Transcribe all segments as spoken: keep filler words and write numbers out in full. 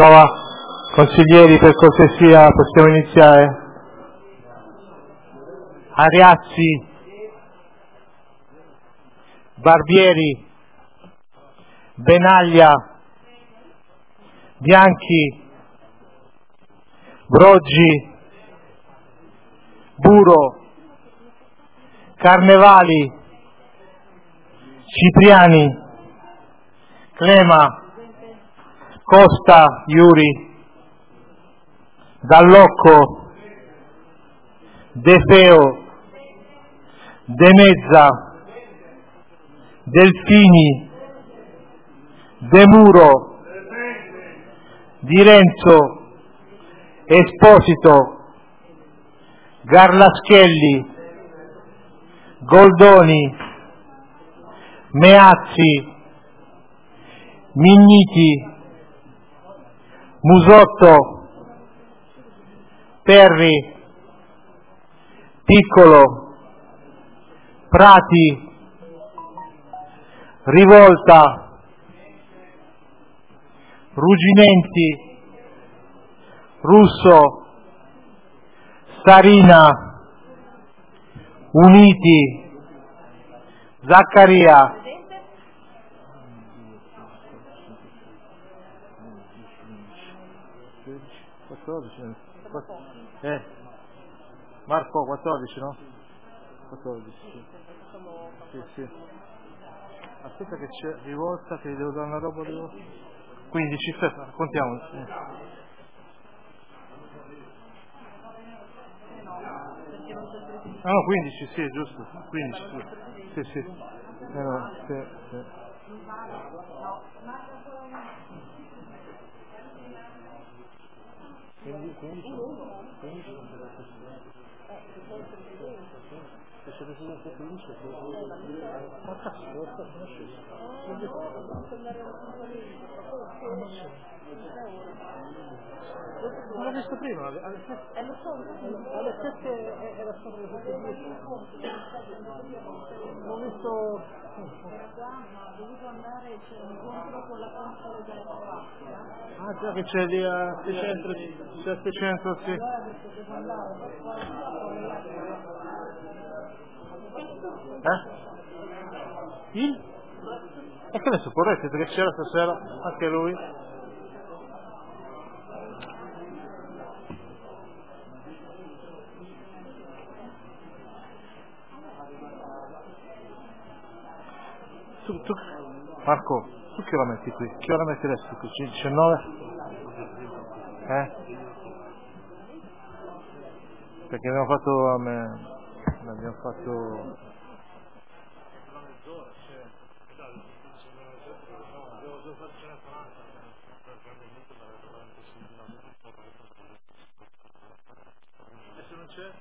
Prova, consiglieri, per cortesia, possiamo iniziare? Ariazzi, Barbieri, Benaglia, Bianchi, Broggi, Buro, Carnevali, Cipriani, Clema, Costa, Iuri, Dallocco, De Feo, De Mezza, Delfini, De Muro, Di Renzo, Esposito, Garlaschelli, Goldoni, Meazzi, Migniti, Musotto, Perri, Piccolo, Prati, Rivolta, Ruginenti, Russo, Sarina, Uniti, Zaccaria, quattordici, eh, Marco quattordici, no? quattordici, sì. Sì, sì. Aspetta che c'è Rivolta, che gli devo dare una roba di quindici, aspetta, contiamo. Sì. Ah no, quindici, sì, giusto, quindici, sì, sì, sì. Eh, no, sì, sì. quindici, quindici, quindici, se c'è presidente quindici, ma cazzo, lo sto non l'ho visto prima, alle sette era stato alle sette e dieci. L'ho visto. Ha dovuto andare, c'è un incontro con la console della Croazia. Ah già che c'è lì a seicento, c'è a seicento, sì. Eh? Il? E che adesso corretto perché c'era stasera anche lui. Tu, tu, Marco, tu che ora metti qui? Che ora metteresti qui? diciannove? Eh? Perché abbiamo fatto a me, abbiamo fatto. Adesso non c'è?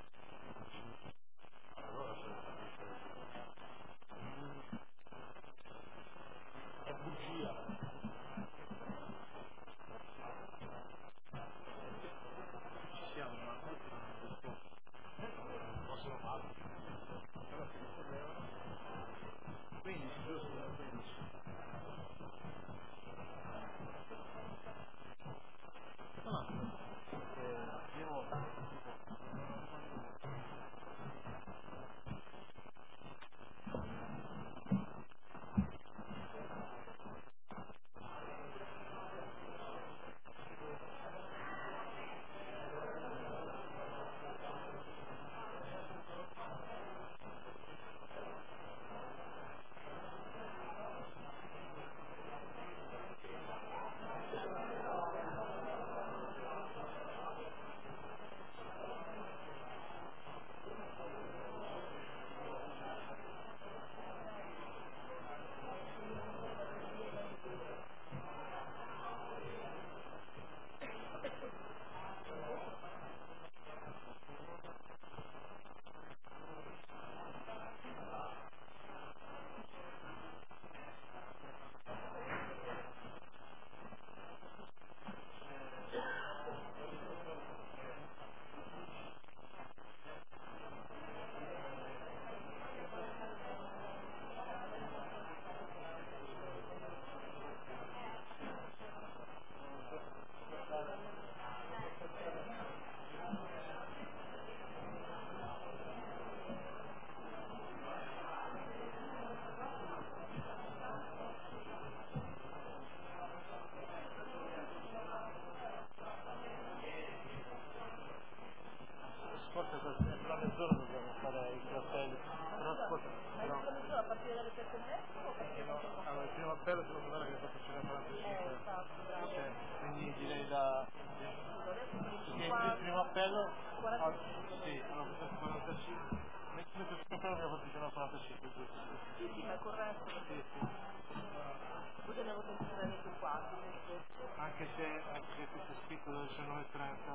cappello? quarantacinque. Sì, allora quarantacinque. Metti il cappello che ho fatto già quarantacinque, giusto? Sì, sì, ma è corretto. Sì, sì. Poi tenevo temporaneamente qua, anche se, anche se qui c'è scritto diciannove e trenta,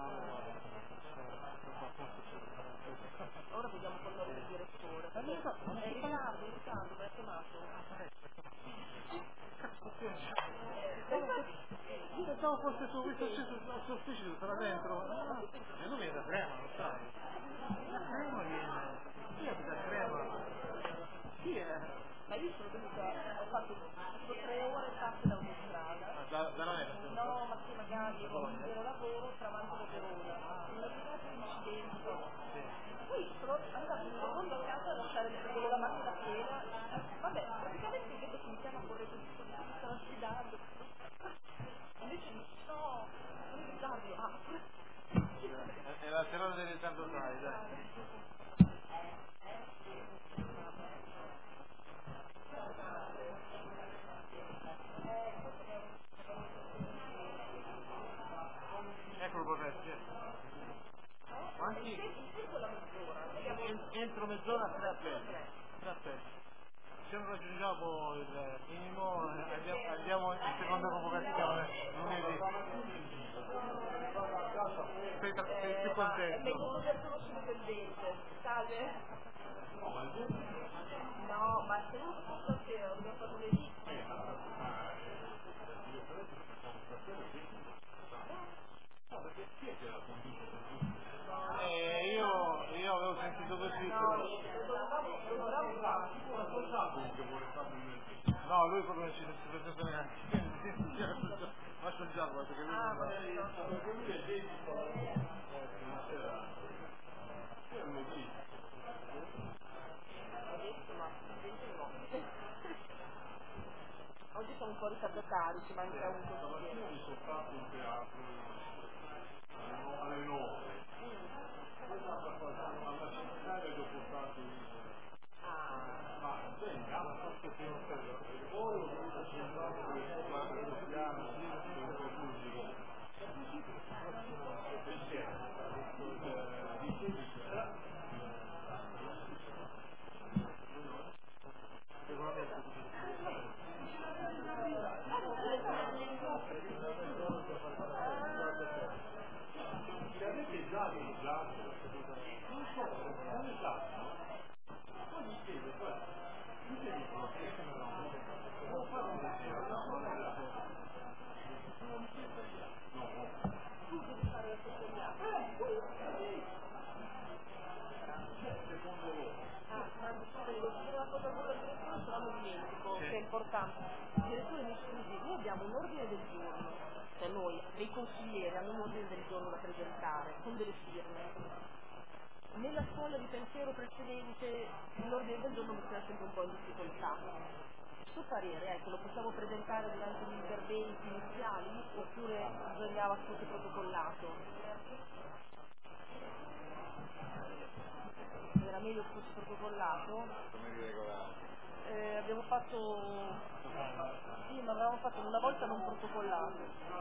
ora vediamo con il direttore. È in ritardo, è in ritardo, mi ha chiamato. Io pensavo fosse su questo suo ufficio, sarà dentro. Ah, e lui viene da Crema, lo sai. Da Crema viene. Chi è da Crema? Chi è? Ma io sono venuta, ho fatto tipo tre ore fatte da autostrada. Ah, da, da Ravenna? No, ma sì, magari ero un vero lavoro tra Mantova e Verona. Non è stato un incidente. Poi sono andata in secondo a casa a lasciare la macchina piena. Vabbè, praticamente vedo che mi chiama a correre tutto, mi stava sfidando. Invece no, non mi ritardo. Ah, è la serata del ritardo dai, dai. Eccolo Borretti. Quanti? Entro mezz'ora tre appelli. Tre appelli. Se non raggiungiamo il minimo andiamo, andiamo in seconda convocazione lunedì. Sei, sei più contento? Mi convertono subito salve? No, ma se non fosse stasera, dobbiamo fare lunedì. Eh, io, io avevo sentito così. No, no, lui proprio non ci si presenta neanche. Lascia già, perché lui non va. Oggi sono un po' ritardatari, ci manca un consigliere. Io mi sono fatto un teatro alle nove. Alla centrale gli ho portato il... Ma andiamo a fatto più un bello. Poi ho dovuto centrare il piano, un po' musico. Che è importante. Il direttore mi scusi, noi abbiamo un ordine del giorno, cioè noi, dei consiglieri hanno un ordine del giorno da presentare, con delle firme. Nella scuola di pensiero precedente l'ordine del giorno mi era sempre un po' in difficoltà. Il suo parere, ecco, lo possiamo presentare durante gli interventi iniziali oppure bisognava fosse protocollato? Era meglio che fosse protocollato? Come regolare? Eh, abbiamo fatto, sì, ma avevamo fatto una volta non protocollato.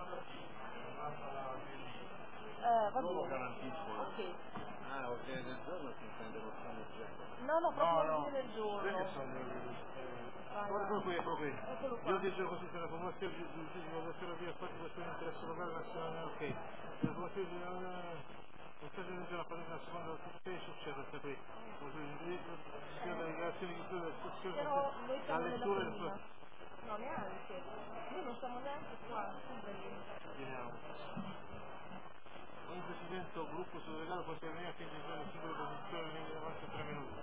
Eh, va bene. Lo garantisco. Ok. Ah, ordine del giorno si intende mostrando il No, no, proprio no, ordine no. del giorno. Quelli sono Eccolo qui, eccolo qui. Eccolo qua. Io dicevo così, se la formulazione di giudizio della terapia fatti questione di interesse locale nazionale, ok. La formulazione di non sta giungendo la patente alla seconda che succede questa qui. Sia le dichiarazioni di chiusura della discussione, la lettura del suo... No, neanche. Noi non siamo neanche qua, vediamo. Ogni presidente o gruppo suddelegado può intervenire a fine di fare le singole posizioni in avanti tre minuti.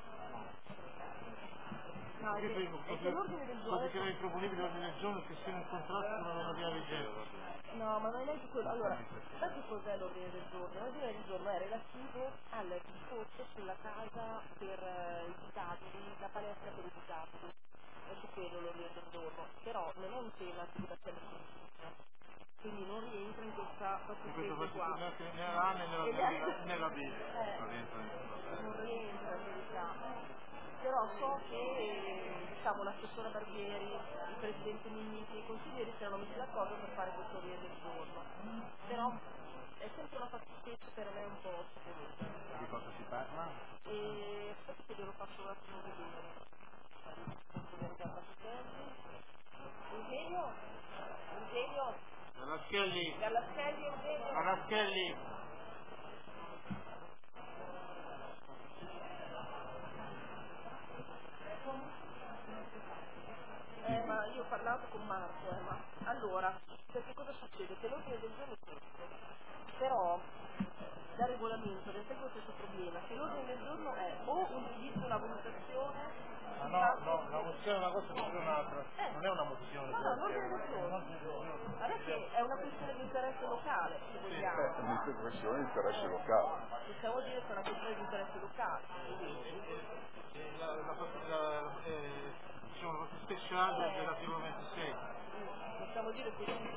No, perché è, è che l'ordine del giorno... Così che era improponibile l'ordine del giorno che sia in contrasto con la normativa vigente. No, ma non è neanche quello. Allora, sai che cos'è l'ordine del giorno? L'ordine del giorno è relativo al discorso sulla casa per uh, i disabili, la palestra per i disabili. È su quello l'ordine del giorno. Però non è un tema di educazione fisica. Quindi non rientra in questa fattispecie qua. Né la A né nella B. Eh, non rientra, diciamo. Però so che diciamo, l'assessora Barbieri, il presidente Minniti e i consiglieri si erano messi d'accordo per fare questo ordine del giorno. Però è sempre una fattispecie per me un Galaschelli. Galaschelli Eugenio. Galaschelli. Eh, ma io ho parlato con Marco, eh, ma allora, perché cosa succede? Che l'ordine del giorno è questo, però da regolamento ne tengo questo problema, che l'ordine del giorno è o un giudizio, una valutazione. Ah, no, no, la mozione è una cosa e un'altra, eh. non è una mozione. No, no, l'ordine del giorno. Adesso è una questione di interesse locale, se vogliamo. È una questione di interesse locale. Possiamo dire che è una questione di interesse locale. La, la, la, eh, diciamo, la parte speciale Eh. dell'articolo ventisei. Possiamo dire così.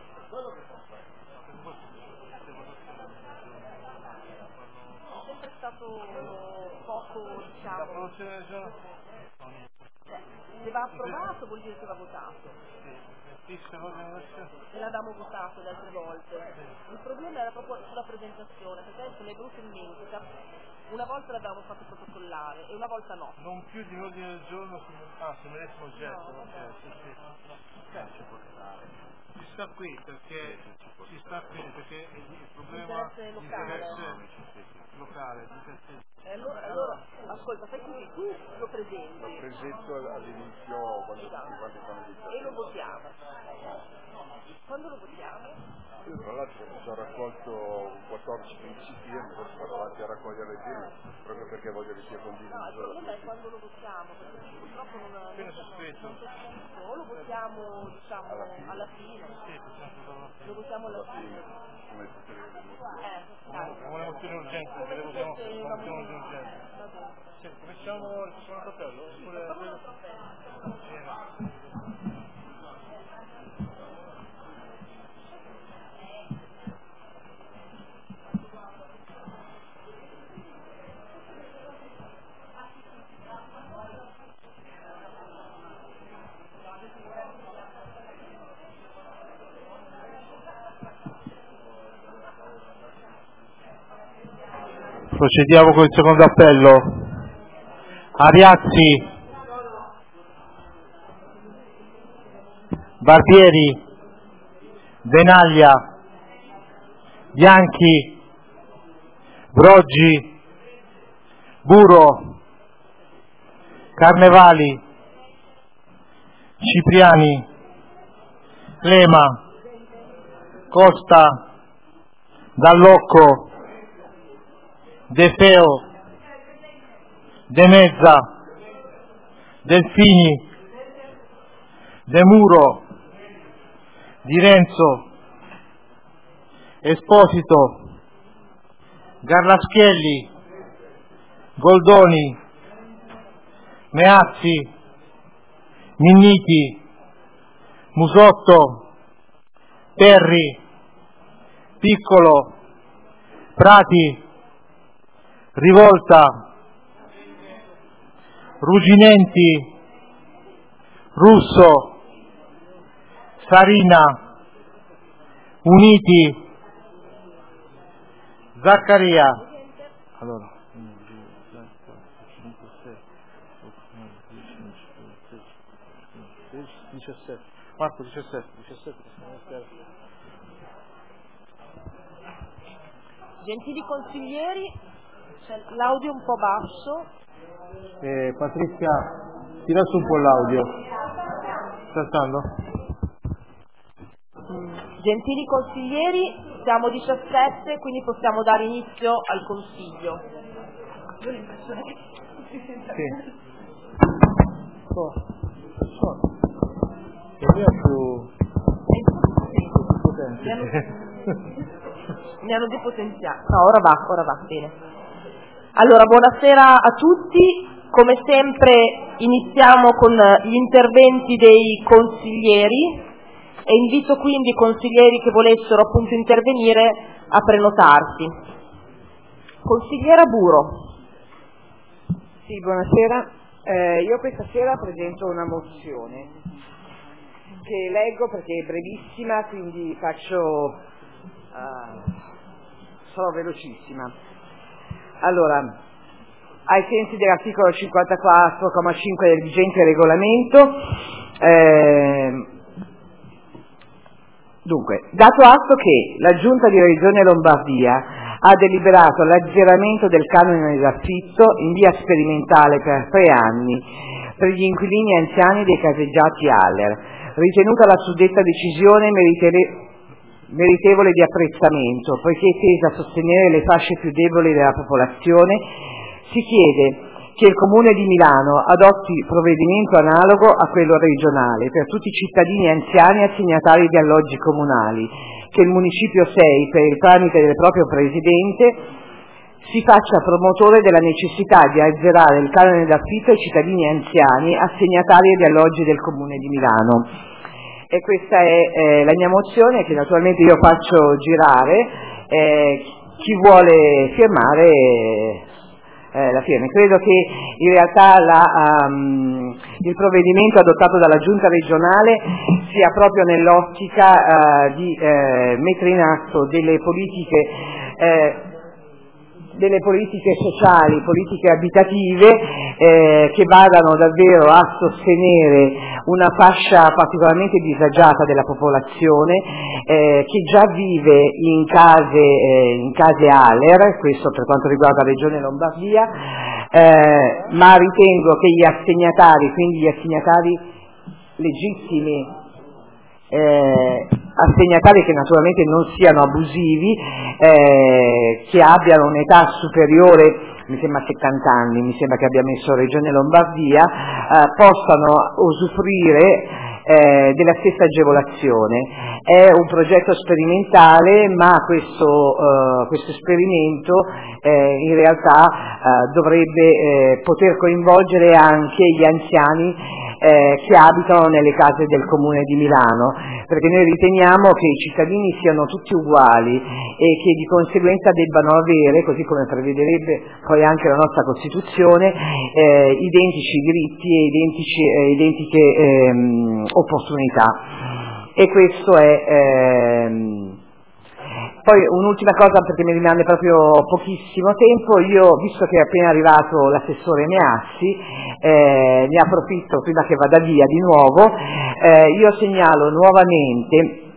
È sempre stato poco, La diciamo. produzione del giorno? Cioè, se va approvato vuol dire che va votato. Fissa l'ordine del giorno? E l'abbiamo votato le altre volte. Il problema era proprio sulla presentazione, perché adesso mi è venuto in mente che una volta l'abbiamo fatto protocollare e una volta no. Non più di un ordine del giorno su, ah, sul medesimo oggetto, No, ok, sì, sì. Non ci può stare. Ci sta qui perché ci sta qui perché il, il problema Interesse di locale. interesse locale, di interesse. E allora, allora, ascolta, fai così, tu lo presenti. Lo presento all'inizio quando Esatto. tutti quanti fanno il E lo votiamo. Quando lo votiamo? Io tra l'altro ho già raccolto quattordici quindici firme, adesso vado avanti a raccogliere le firme proprio perché voglio che sia condiviso. No, il problema è quando lo votiamo, perché qui purtroppo non, non, Appena non, sospetto. non c'è scritto, o lo votiamo diciamo Alla fine. alla fine, Sì, possiamo farlo. lo votiamo alla Alla fine. fine, come tutte le mozioni. Eh, dai. È una mozione urgente, Come perché se votiamo fosse una una mozione mozione. urgente. Va bene. Sì, cominciamo il suono cappello? Oppure Facciamo un altro appello. Procediamo con il secondo appello. Ariazzi, Barbieri, Venaglia, Bianchi, Broggi, Buro, Carnevali, Cipriani, Lema, Costa, Dallocco, De Feo, De Mezza, Delfini, De Muro, Di Renzo, Esposito, Garlaschelli, Goldoni, Meazzi, Minniti, Musotto, Perri, Piccolo, Prati, Rivolta, Ruginenti, Russo, Sarina, Uniti, Zaccaria. Allora, uno, due, tre, quattro, cinque, sei, otto, nove, dieci, undici, dodici, tredici, diciassette. Marco, diciassette, diciassette. Gentili consiglieri, c'è l'audio un po' basso. Eh, Patrizia, tira su un po' l'audio. Sta stando? Gentili consiglieri, siamo diciassette, quindi possiamo dare inizio al consiglio. Sì. Oh. Oh. Il mio è più potente. Mi hanno, mi hanno depotenziato. No, ora va, ora va, bene. Allora, buonasera a tutti. Come sempre iniziamo con gli interventi dei consiglieri e invito quindi i consiglieri che volessero appunto intervenire a prenotarsi. Consigliera Buro. Sì, buonasera. Eh, io questa sera presento una mozione che leggo perché è brevissima, quindi faccio uh, sarò velocissima. Allora, ai sensi dell'articolo cinquantaquattro comma cinque del vigente regolamento, eh, Dunque, dato atto che la Giunta di Regione Lombardia ha deliberato l'azzeramento del canone d'affitto in via sperimentale per tre anni per gli inquilini anziani dei caseggiati Haller, ritenuta la suddetta decisione meritere- meritevole di apprezzamento, poiché tesa a sostenere le fasce più deboli della popolazione, si chiede che il Comune di Milano adotti provvedimento analogo a quello regionale per tutti i cittadini anziani assegnatari di alloggi comunali, che il Municipio sei, per il tramite del proprio Presidente, si faccia promotore della necessità di azzerare il canone d'affitto ai cittadini anziani assegnatari di alloggi del Comune di Milano. E questa è eh, la mia mozione, che naturalmente io faccio girare. Eh, chi vuole firmare eh, eh, la firma. Credo che in realtà la, um, il provvedimento adottato dalla Giunta regionale sia proprio nell'ottica uh, di eh, mettere in atto delle politiche eh, delle politiche sociali, politiche abitative eh, che vadano davvero a sostenere una fascia particolarmente disagiata della popolazione eh, che già vive in case, eh, in case Haller, questo per quanto riguarda la Regione Lombardia, eh, ma ritengo che gli assegnatari, quindi gli assegnatari legittimi, Eh, assegnatari che naturalmente non siano abusivi, eh, che abbiano un'età superiore, mi sembra settanta anni, mi sembra che abbia messo Regione Lombardia, eh, possano usufruire eh, della stessa agevolazione. È un progetto sperimentale, ma questo, eh, questo esperimento eh, in realtà eh, dovrebbe eh, poter coinvolgere anche gli anziani Eh, che abitano nelle case del Comune di Milano, perché noi riteniamo che i cittadini siano tutti uguali e che di conseguenza debbano avere, così come prevederebbe poi anche la nostra Costituzione, eh, identici diritti e identici, eh, identiche ehm, opportunità. E questo è... Ehm, Poi un'ultima cosa, perché mi rimane proprio pochissimo tempo, io, visto che è appena arrivato l'assessore Meazzi, eh, ne approfitto prima che vada via di nuovo, eh, io segnalo nuovamente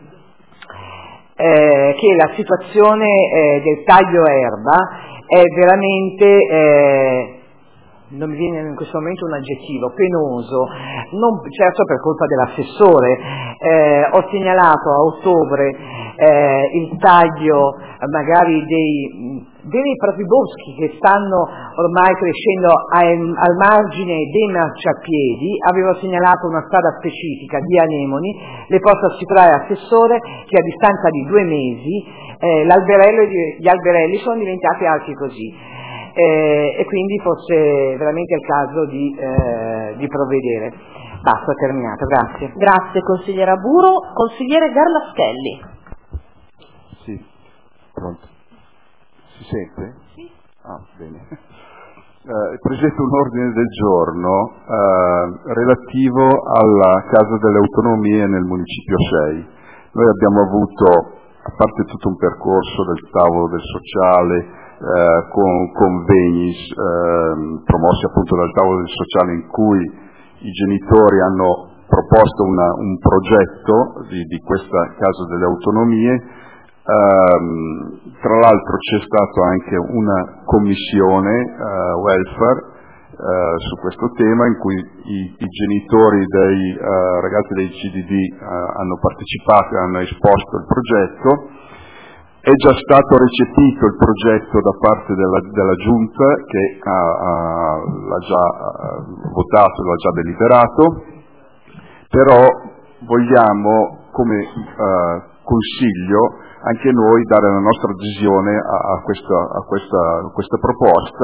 eh, che la situazione eh, del taglio erba è veramente... Eh, non mi viene in questo momento un aggettivo, penoso, non certo per colpa dell'assessore. Eh, ho segnalato a ottobre eh, il taglio magari dei veri e propri boschi che stanno ormai crescendo ai, al margine dei marciapiedi. Avevo segnalato una strada specifica di anemoni. Le posso assicurare, assessore, che a distanza di due mesi eh, l'alberello e gli alberelli sono diventati alti così. Eh, e quindi fosse veramente il caso di, eh, di provvedere. Basta, ho terminato, grazie. Grazie consigliera Buro. Consigliere Garlastelli. Sì, pronto. Si sente? Sì. Ah, bene. Eh, presento un ordine del giorno eh, relativo alla Casa delle Autonomie nel Municipio sei. Noi abbiamo avuto, a parte tutto un percorso del tavolo del sociale, Eh, con convegni eh, promossi appunto dal tavolo del sociale, in cui i genitori hanno proposto una, un progetto di, di questa Casa delle Autonomie. Eh, tra l'altro c'è stata anche una commissione eh, welfare eh, su questo tema, in cui i, i genitori dei eh, ragazzi dei C D D eh, hanno partecipato e hanno esposto il progetto. È già stato recepito il progetto da parte della, della Giunta, che ha, ha, l'ha già ha votato, l'ha già deliberato, però vogliamo come uh, Consiglio anche noi dare la nostra adesione a, a, questa, a, questa, a questa proposta.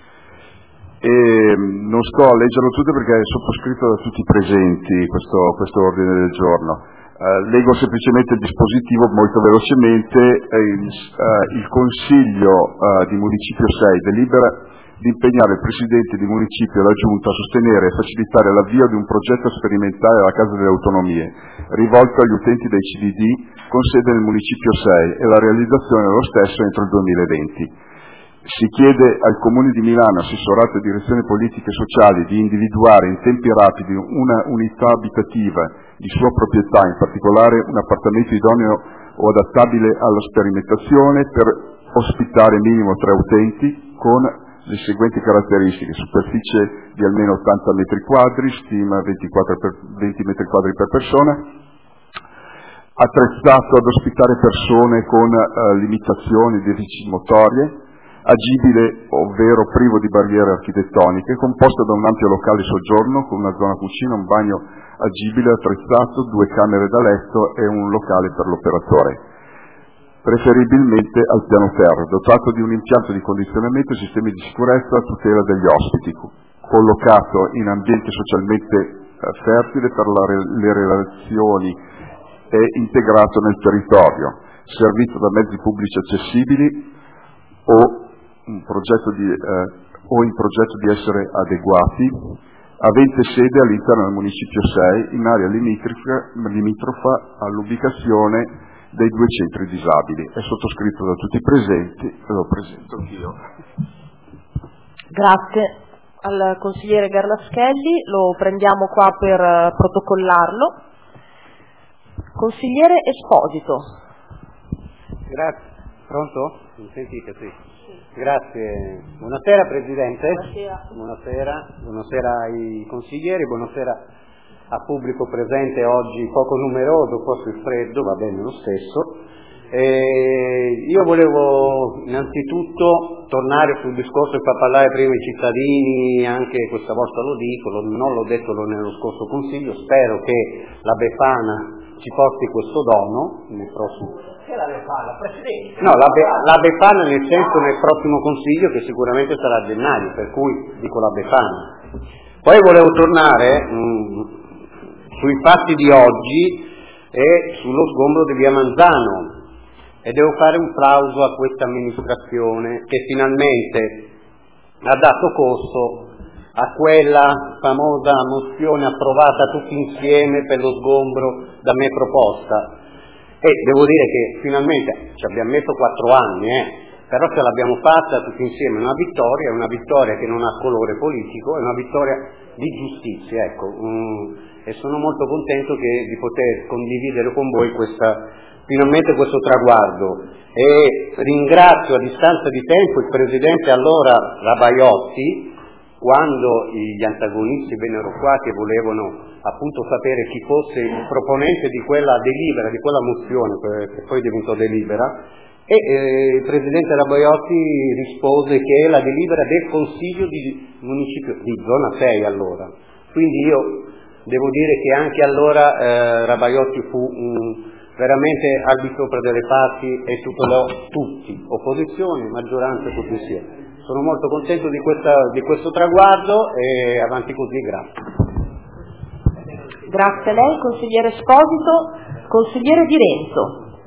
E non sto a leggerlo tutto perché è sottoscritto da tutti i presenti questo, questo ordine del giorno. Uh, leggo semplicemente il dispositivo molto velocemente. Il, uh, il Consiglio uh, di Municipio sei delibera di impegnare il Presidente di Municipio e la Giunta a sostenere e facilitare l'avvio di un progetto sperimentale alla Casa delle Autonomie, rivolto agli utenti dei C D D con sede nel Municipio sei, e la realizzazione dello stesso entro il duemilaventi. Si chiede al Comune di Milano, assessorato a direzione politiche sociali, di individuare in tempi rapidi una unità abitativa di sua proprietà, in particolare un appartamento idoneo o adattabile alla sperimentazione per ospitare minimo tre utenti con le seguenti caratteristiche: superficie di almeno ottanta metri quadri, stima ventiquattro per venti metri quadri per persona, attrezzato ad ospitare persone con eh, limitazioni, deficit motorie, agibile ovvero privo di barriere architettoniche, composto da un ampio locale soggiorno con una zona cucina, un bagno agibile, attrezzato, due camere da letto e un locale per l'operatore, preferibilmente al piano terra, dotato di un impianto di condizionamento e sistemi di sicurezza a tutela degli ospiti, collocato in ambiente socialmente fertile per la, le relazioni e integrato nel territorio, servito da mezzi pubblici accessibili o un progetto di, eh, o in progetto di essere adeguati, avente sede all'interno del Municipio sei, in area limitrofa, limitrofa all'ubicazione dei due centri disabili. È sottoscritto da tutti i presenti e lo presento anch'io. Grazie al consigliere Garlaschelli, lo prendiamo qua per uh, protocollarlo. Consigliere Esposito. Grazie. Pronto? Mi sentite? Sì. Grazie. Buonasera Presidente. Buonasera. Buonasera. Buonasera ai consiglieri, buonasera a pubblico presente oggi poco numeroso, forse il freddo, va bene lo stesso. E io volevo innanzitutto tornare sul discorso che fa parlare prima i cittadini, anche questa volta lo dico, lo, non l'ho detto nello scorso Consiglio, spero che la Befana ci porti questo dono nel prossimo... Che la Befana, Presidente? No, la, Be, la Befana nel senso nel prossimo Consiglio che sicuramente sarà a gennaio, per cui dico la Befana. Poi volevo tornare mh, sui fatti di oggi e sullo sgombro di via Manzano. E devo fare un plauso a questa amministrazione che finalmente ha dato corso a quella famosa mozione approvata tutti insieme per lo sgombro da me proposta. E devo dire che finalmente ci abbiamo messo quattro anni, eh, però ce l'abbiamo fatta tutti insieme, una vittoria, una vittoria che non ha colore politico, è una vittoria di giustizia, ecco, mm, e sono molto contento che, di poter condividere con voi questa finalmente questo traguardo, e ringrazio a distanza di tempo il Presidente allora Rabaiotti, quando gli antagonisti vennero qua che volevano appunto sapere chi fosse il proponente di quella delibera, di quella mozione che poi diventò delibera, e eh, il Presidente Rabaiotti rispose che è la delibera del Consiglio di Municipio, di Zona sei allora, quindi io devo dire che anche allora eh, Rabaiotti fu un veramente al di sopra delle parti e tutto lo, tutti, opposizione, maggioranza, tutti insieme. Sono molto contento di, questa, di questo traguardo e avanti così, grazie. Grazie a lei, consigliere Esposito. Consigliere Di Renzo.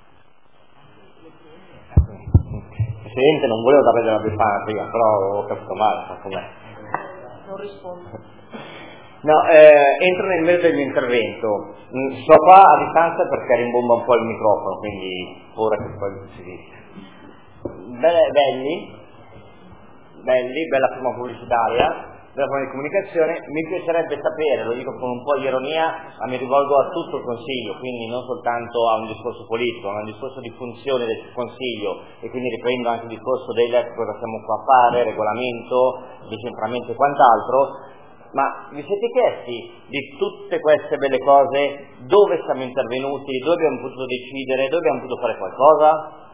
Presidente, non volevo sapere della Befana prima, però ho capito male, ma com'è? Non rispondo. No, eh, entro nel merito del mio intervento. Sto qua a distanza perché rimbomba un po' il microfono, quindi ora che poi si dice. Be- belli, belli, bella firma pubblicitaria, bella forma di comunicazione. Mi piacerebbe sapere, lo dico con un po' di ironia, ma mi rivolgo a tutto il Consiglio, quindi non soltanto a un discorso politico, ma a un discorso di funzione del Consiglio, e quindi riprendo anche il discorso del cosa siamo qua a fare, regolamento, decentramento e quant'altro. Ma vi siete chiesti di tutte queste belle cose dove siamo intervenuti, dove abbiamo potuto decidere, dove abbiamo potuto fare qualcosa?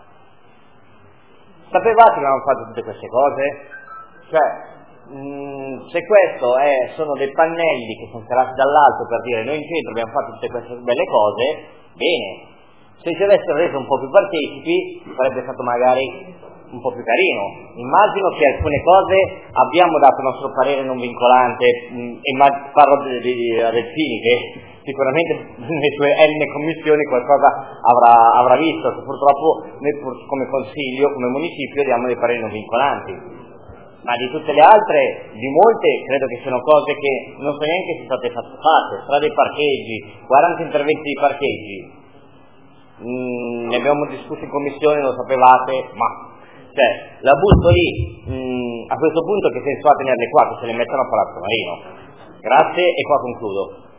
Sapevate che avevamo fatto tutte queste cose? Cioè, mh, se questo è, sono dei pannelli che sono calati dall'alto per dire noi in centro abbiamo fatto tutte queste belle cose, bene. Se ci avessero reso un po' più partecipi sarebbe stato magari un po' più carino. Immagino che alcune cose abbiamo dato il nostro parere non vincolante, mh, e ma parlo di, di, di Delfini che sicuramente nelle sue n commissioni qualcosa avrà, avrà visto, che purtroppo noi come Consiglio, come Municipio diamo dei pareri non vincolanti, ma di tutte le altre, di molte credo che siano cose che non so neanche se sono state fatte, strade e parcheggi, quaranta interventi di parcheggi, mm, ne abbiamo discusso in commissione, lo sapevate, ma Cioè, la butto lì, mh, a questo punto che senso ha tenerle qua, che se le mettono a Palazzo Marino? Grazie e qua concludo.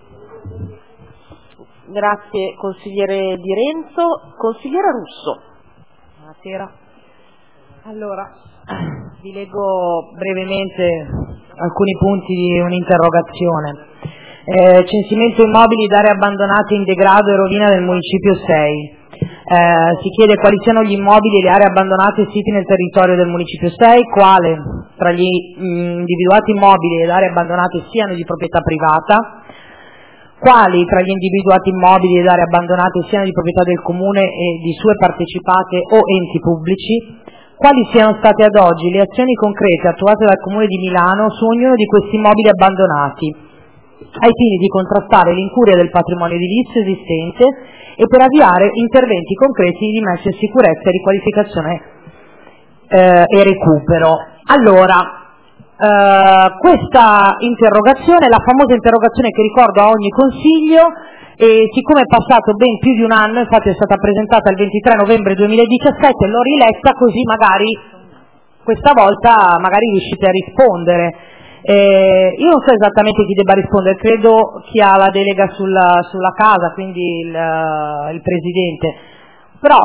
Grazie consigliere Di Renzo. Consigliera Russo. Buonasera. Allora, vi leggo brevemente alcuni punti di un'interrogazione. Eh, censimento immobili ed aree abbandonate in degrado e rovina del municipio sei. Eh, si chiede quali siano gli immobili e le aree abbandonate siti nel territorio del municipio sei, quale tra gli mh, individuati immobili ed aree abbandonate siano di proprietà privata, quali tra gli individuati immobili ed aree abbandonate siano di proprietà del comune e di sue partecipate o enti pubblici, quali siano state ad oggi le azioni concrete attuate dal Comune di Milano su ognuno di questi immobili abbandonati, ai fini di contrastare l'incuria del patrimonio edilizio esistente e per avviare interventi concreti di messa in sicurezza e riqualificazione eh, e recupero. Allora, eh, questa interrogazione, la famosa interrogazione che ricordo a ogni consiglio, e siccome è passato ben più di un anno, infatti è stata presentata il ventitré novembre duemiladiciassette, l'ho riletta così magari questa volta magari riuscite a rispondere. Eh, io non so esattamente chi debba rispondere, credo chi ha la delega sulla, sulla casa, quindi il, il Presidente, però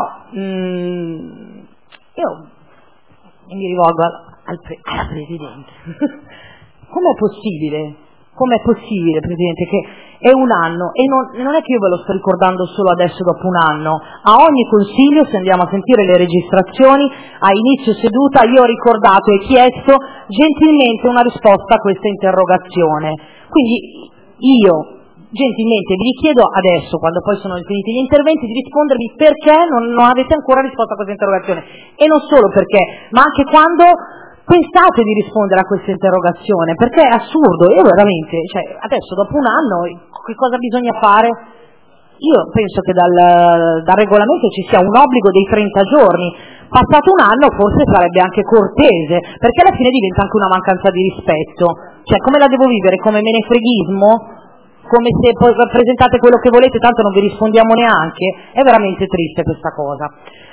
mh, io mi rivolgo al, al pre, alla Presidente. Com'è possibile? Com'è possibile, Presidente, che è un anno, e non, non è che io ve lo sto ricordando solo adesso dopo un anno, a ogni consiglio, se andiamo a sentire le registrazioni, a inizio seduta io ho ricordato e chiesto gentilmente una risposta a questa interrogazione. Quindi io gentilmente vi richiedo adesso, quando poi sono finiti gli interventi, di rispondermi perché non, non avete ancora risposto a questa interrogazione, e non solo perché, ma anche quando pensate di rispondere a questa interrogazione, perché è assurdo. Io veramente, cioè, adesso dopo un anno che cosa bisogna fare? Io penso che dal, dal regolamento ci sia un obbligo dei trenta giorni, passato un anno forse sarebbe anche cortese, perché alla fine diventa anche una mancanza di rispetto. Cioè, come la devo vivere? Come menefreghismo? Come se poi presentate quello che volete, tanto non vi rispondiamo neanche? È veramente triste questa cosa.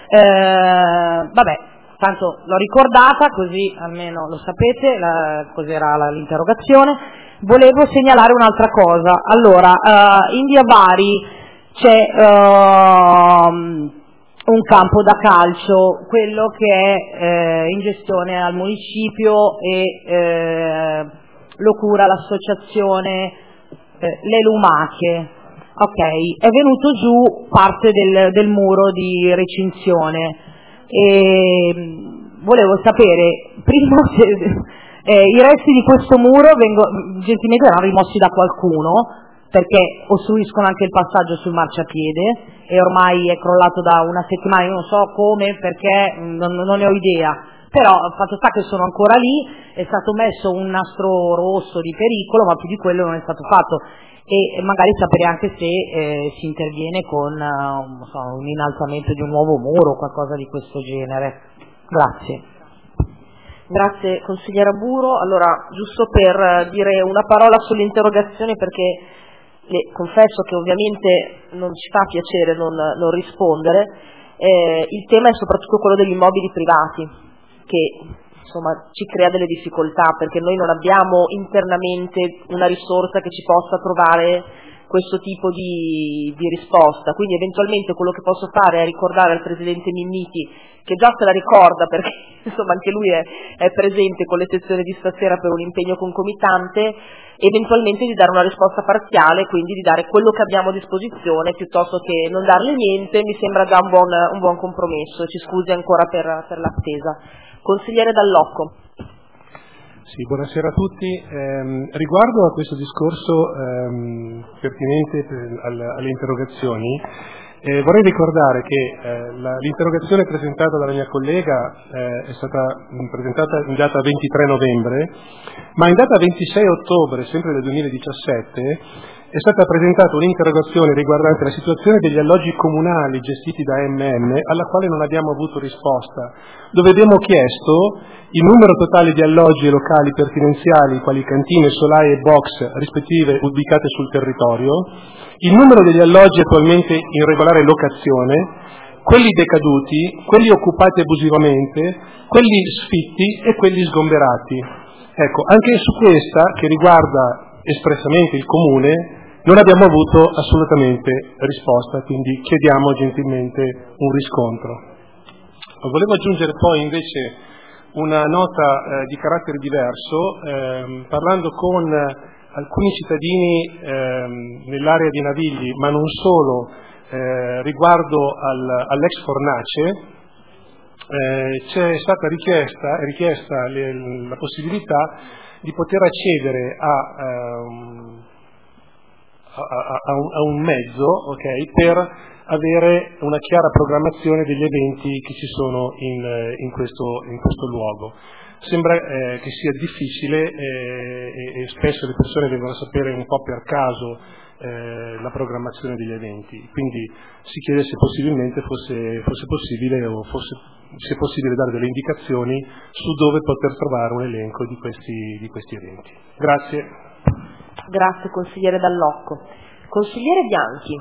Eh, vabbè, tanto l'ho ricordata, così almeno lo sapete, la, cos'era la, l'interrogazione. Volevo segnalare un'altra cosa. Allora, uh, in via Bari c'è uh, un campo da calcio, quello che è eh, in gestione al municipio e eh, lo cura l'associazione eh, Le Lumache. Ok, è venuto giù parte del, del muro di recinzione. E volevo sapere prima se eh, i resti di questo muro vengono, gentilmente erano rimossi da qualcuno, perché ostruiscono anche il passaggio sul marciapiede e ormai è crollato da una settimana, io non so come, perché non, non ne ho idea, però fatto sta che sono ancora lì, è stato messo un nastro rosso di pericolo, ma più di quello non è stato fatto, e magari sapere anche se eh, si interviene con uh, non so, un innalzamento di un nuovo muro o qualcosa di questo genere. Grazie. Grazie consigliera Buro. Allora, giusto per dire una parola sull'interrogazione, perché le confesso che ovviamente non ci fa piacere non, non rispondere, eh, il tema è soprattutto quello degli immobili privati, che insomma ci crea delle difficoltà, perché noi non abbiamo internamente una risorsa che ci possa trovare questo tipo di, di risposta, quindi eventualmente quello che posso fare è ricordare al Presidente Minniti, che già se la ricorda perché insomma anche lui è, è presente con le sessioni di stasera per un impegno concomitante, eventualmente di dare una risposta parziale, quindi di dare quello che abbiamo a disposizione piuttosto che non darle niente. Mi sembra già un buon, un buon compromesso, ci scusi ancora per, per l'attesa. Consigliere Dall'Occo. Sì, buonasera a tutti. Eh, riguardo a questo discorso ehm, pertinente per, al, alle interrogazioni, eh, vorrei ricordare che eh, la, l'interrogazione presentata dalla mia collega eh, è stata mh, presentata in data ventitré novembre, ma in data ventisei ottobre, sempre del duemiladiciassette, è stata presentata un'interrogazione riguardante la situazione degli alloggi comunali gestiti da M M, alla quale non abbiamo avuto risposta, dove abbiamo chiesto il numero totale di alloggi e locali pertinenziali, quali cantine, solaie e box rispettive ubicate sul territorio, il numero degli alloggi attualmente in regolare locazione, quelli decaduti, quelli occupati abusivamente, quelli sfitti e quelli sgomberati. Ecco, anche su questa, che riguarda espressamente il comune, non abbiamo avuto assolutamente risposta, quindi chiediamo gentilmente un riscontro. Volevo aggiungere poi invece una nota eh, di carattere diverso, ehm, parlando con alcuni cittadini ehm, nell'area di Navigli, ma non solo, eh, riguardo al, all'ex fornace, eh, c'è stata richiesta, richiesta le, la possibilità di poter accedere a... Ehm, A, a, un, a un mezzo, okay, per avere una chiara programmazione degli eventi che ci sono in, in, questo, in questo luogo. Sembra eh, che sia difficile eh, e, e spesso le persone vengono a sapere un po' per caso eh, la programmazione degli eventi, quindi si chiede se possibilmente fosse, fosse possibile o fosse, se è possibile dare delle indicazioni su dove poter trovare un elenco di questi, di questi eventi. Grazie. Grazie consigliere Dall'Occo. Consigliere Bianchi.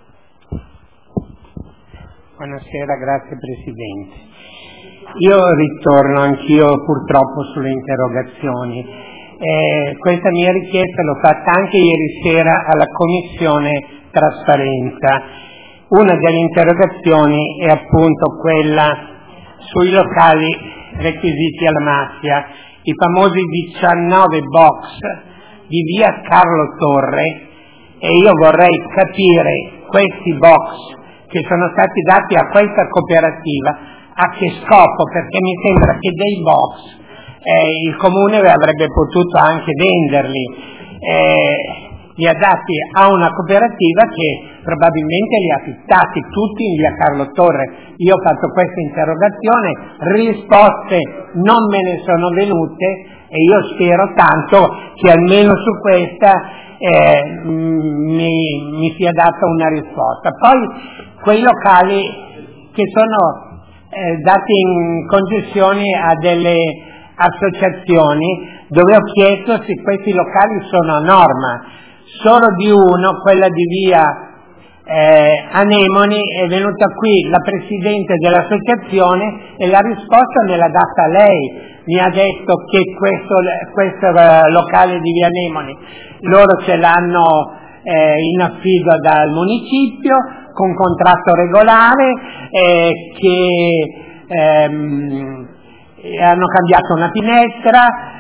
Buonasera, grazie Presidente. Io ritorno anch'io purtroppo sulle interrogazioni. Eh, questa mia richiesta l'ho fatta anche ieri sera alla Commissione Trasparenza. Una delle interrogazioni è appunto quella sui locali requisiti alla mafia, i famosi diciannove box di via Carlo Torre, e io vorrei capire questi box che sono stati dati a questa cooperativa a che scopo, perché mi sembra che dei box eh, il comune avrebbe potuto anche venderli, eh, li ha dati a una cooperativa che probabilmente li ha fittati tutti in via Carlo Torre. Io ho fatto questa interrogazione, risposte non me ne sono venute, e io spero tanto che almeno su questa eh, mi, mi sia data una risposta. Poi quei locali che sono eh, dati in concessione a delle associazioni, dove ho chiesto se questi locali sono a norma. Solo di uno, quella di via eh, Anemoni, è venuta qui la presidente dell'associazione e la risposta me l'ha data lei. Mi ha detto che questo, questo locale di via Anemoni loro ce l'hanno eh, in affido dal municipio con contratto regolare, eh, che ehm, hanno cambiato una finestra,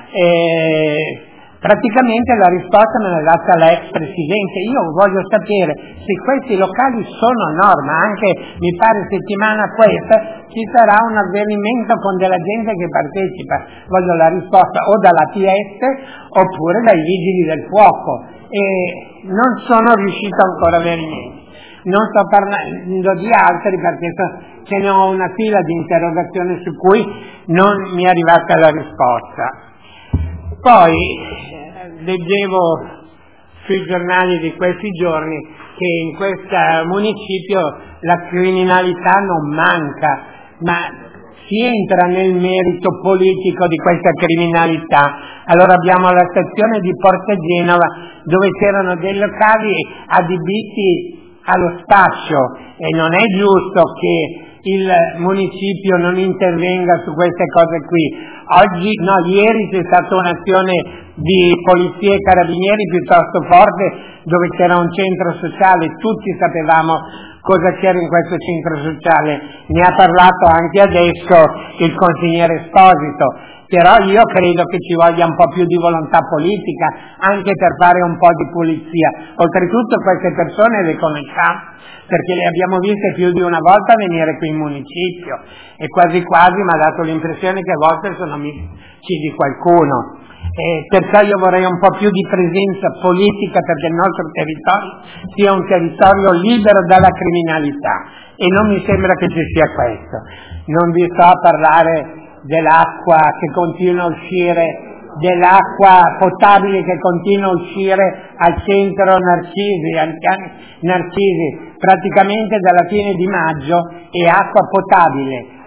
eh, praticamente la risposta me l'ha data l'ex presidente. Io voglio sapere se questi locali sono a norma. Anche mi pare settimana questa ci sarà un avvenimento con della gente che partecipa. Voglio la risposta o dall'A T S oppure dai vigili del fuoco, e non sono riuscito ancora a avere niente. Non sto parlando di altri perché ce ne ho una fila di interrogazioni su cui non mi è arrivata la risposta. Poi leggevo sui giornali di questi giorni che in questo municipio la criminalità non manca, ma si entra nel merito politico di questa criminalità. Allora abbiamo la stazione di Porta Genova dove c'erano dei locali adibiti allo spaccio, e non è giusto che il municipio non intervenga su queste cose qui. Oggi, no, ieri c'è stata un'azione di polizia e carabinieri piuttosto forte, dove c'era un centro sociale, tutti sapevamo cosa c'era in questo centro sociale, ne ha parlato anche adesso il consigliere Esposito, però io credo che ci voglia un po' più di volontà politica anche per fare un po' di pulizia. Oltretutto queste persone le conosciamo perché le abbiamo viste più di una volta venire qui in municipio, e quasi quasi mi ha dato l'impressione che a volte sono amici di qualcuno. E perciò io vorrei un po' più di presenza politica perché il nostro territorio sia un territorio libero dalla criminalità, e non mi sembra che ci sia questo. Non vi sto a parlare dell'acqua che continua a uscire, dell'acqua potabile che continua a uscire al centro Narcisi, al piano Narcisi, praticamente dalla fine di maggio è acqua potabile.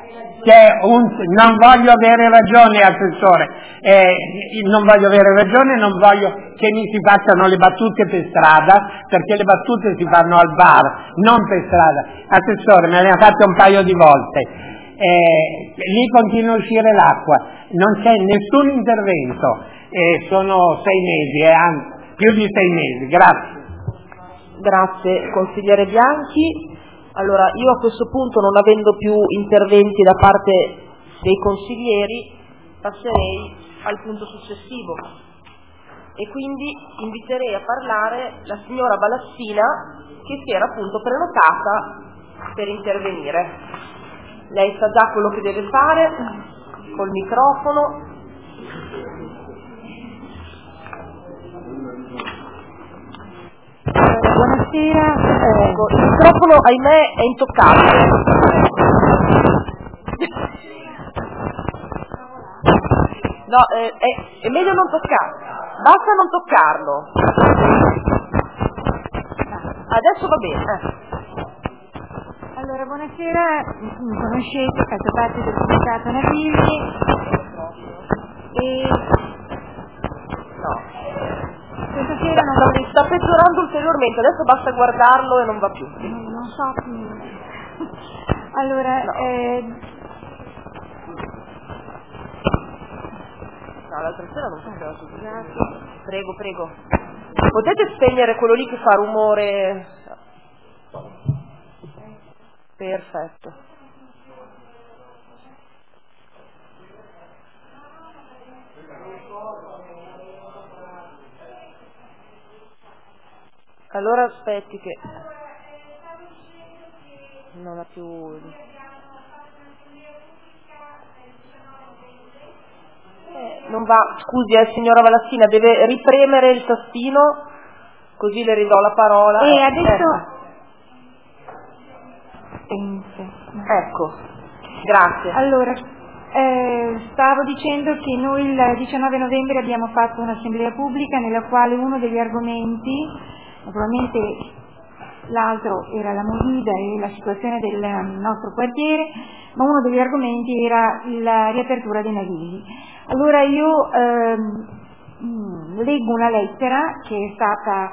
che un, non voglio avere ragione, assessore, eh, non voglio avere ragione, non voglio che mi si facciano le battute per strada, perché le battute si fanno al bar, non per strada. Assessore, me ne ha fatte un paio di volte, eh, lì continua a uscire l'acqua, non c'è nessun intervento, eh, sono sei mesi, eh, anzi, più di sei mesi, grazie. Grazie consigliere Bianchi. Allora, io a questo punto, non avendo più interventi da parte dei consiglieri, passerei al punto successivo e quindi inviterei a parlare la signora Balassina, che si era appunto prenotata per intervenire. Lei sa già quello che deve fare col microfono. Buonasera. Eh, il microfono, ahimè, è intoccabile. No, eh, è, è meglio non toccarlo. Basta non toccarlo. Adesso va bene. Eh. Allora, buonasera. Mi conoscete, faccio parte del comitato Navigli. E... No. Questa sera non sta, sta peggiorando ulteriormente, adesso basta guardarlo e non va più. Non, non so più. Allora, no. eh... no, l'altra sera non faceva successo. Prego, prego. Potete spegnere quello lì che fa rumore? Perfetto. Allora aspetti che non ha più. Eh, non va, scusi eh, signora Valassina, deve ripremere il tastino, così le ridò la parola. E adesso eh. Ecco, grazie. Allora, eh, stavo dicendo che noi il diciannove novembre abbiamo fatto un'assemblea pubblica nella quale uno degli argomenti, naturalmente l'altro era la movida e la situazione del nostro quartiere, ma uno degli argomenti era la riapertura dei navigli. Allora io ehm, leggo una lettera che è stata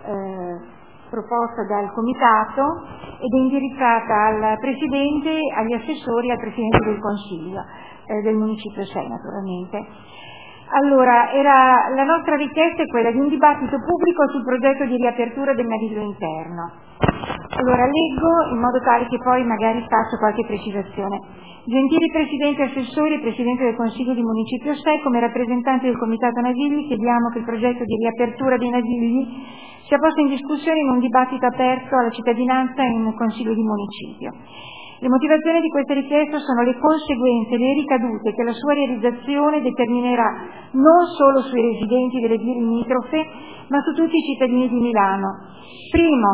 eh, proposta dal comitato ed è indirizzata al Presidente, agli assessori e al Presidente del Consiglio eh, del Municipio sei naturalmente. Allora, era, la nostra richiesta è quella di un dibattito pubblico sul progetto di riapertura del naviglio interno. Allora, leggo in modo tale che poi magari faccio qualche precisazione. Gentili Presidenti, Assessori e Presidente del Consiglio di Municipio sei, come rappresentanti del Comitato Navigli chiediamo che il progetto di riapertura dei navigli sia posto in discussione in un dibattito aperto alla cittadinanza in Consiglio di Municipio. Le motivazioni di questa richiesta sono le conseguenze e le ricadute che la sua realizzazione determinerà non solo sui residenti delle vie limitrofe, ma su tutti i cittadini di Milano. Primo,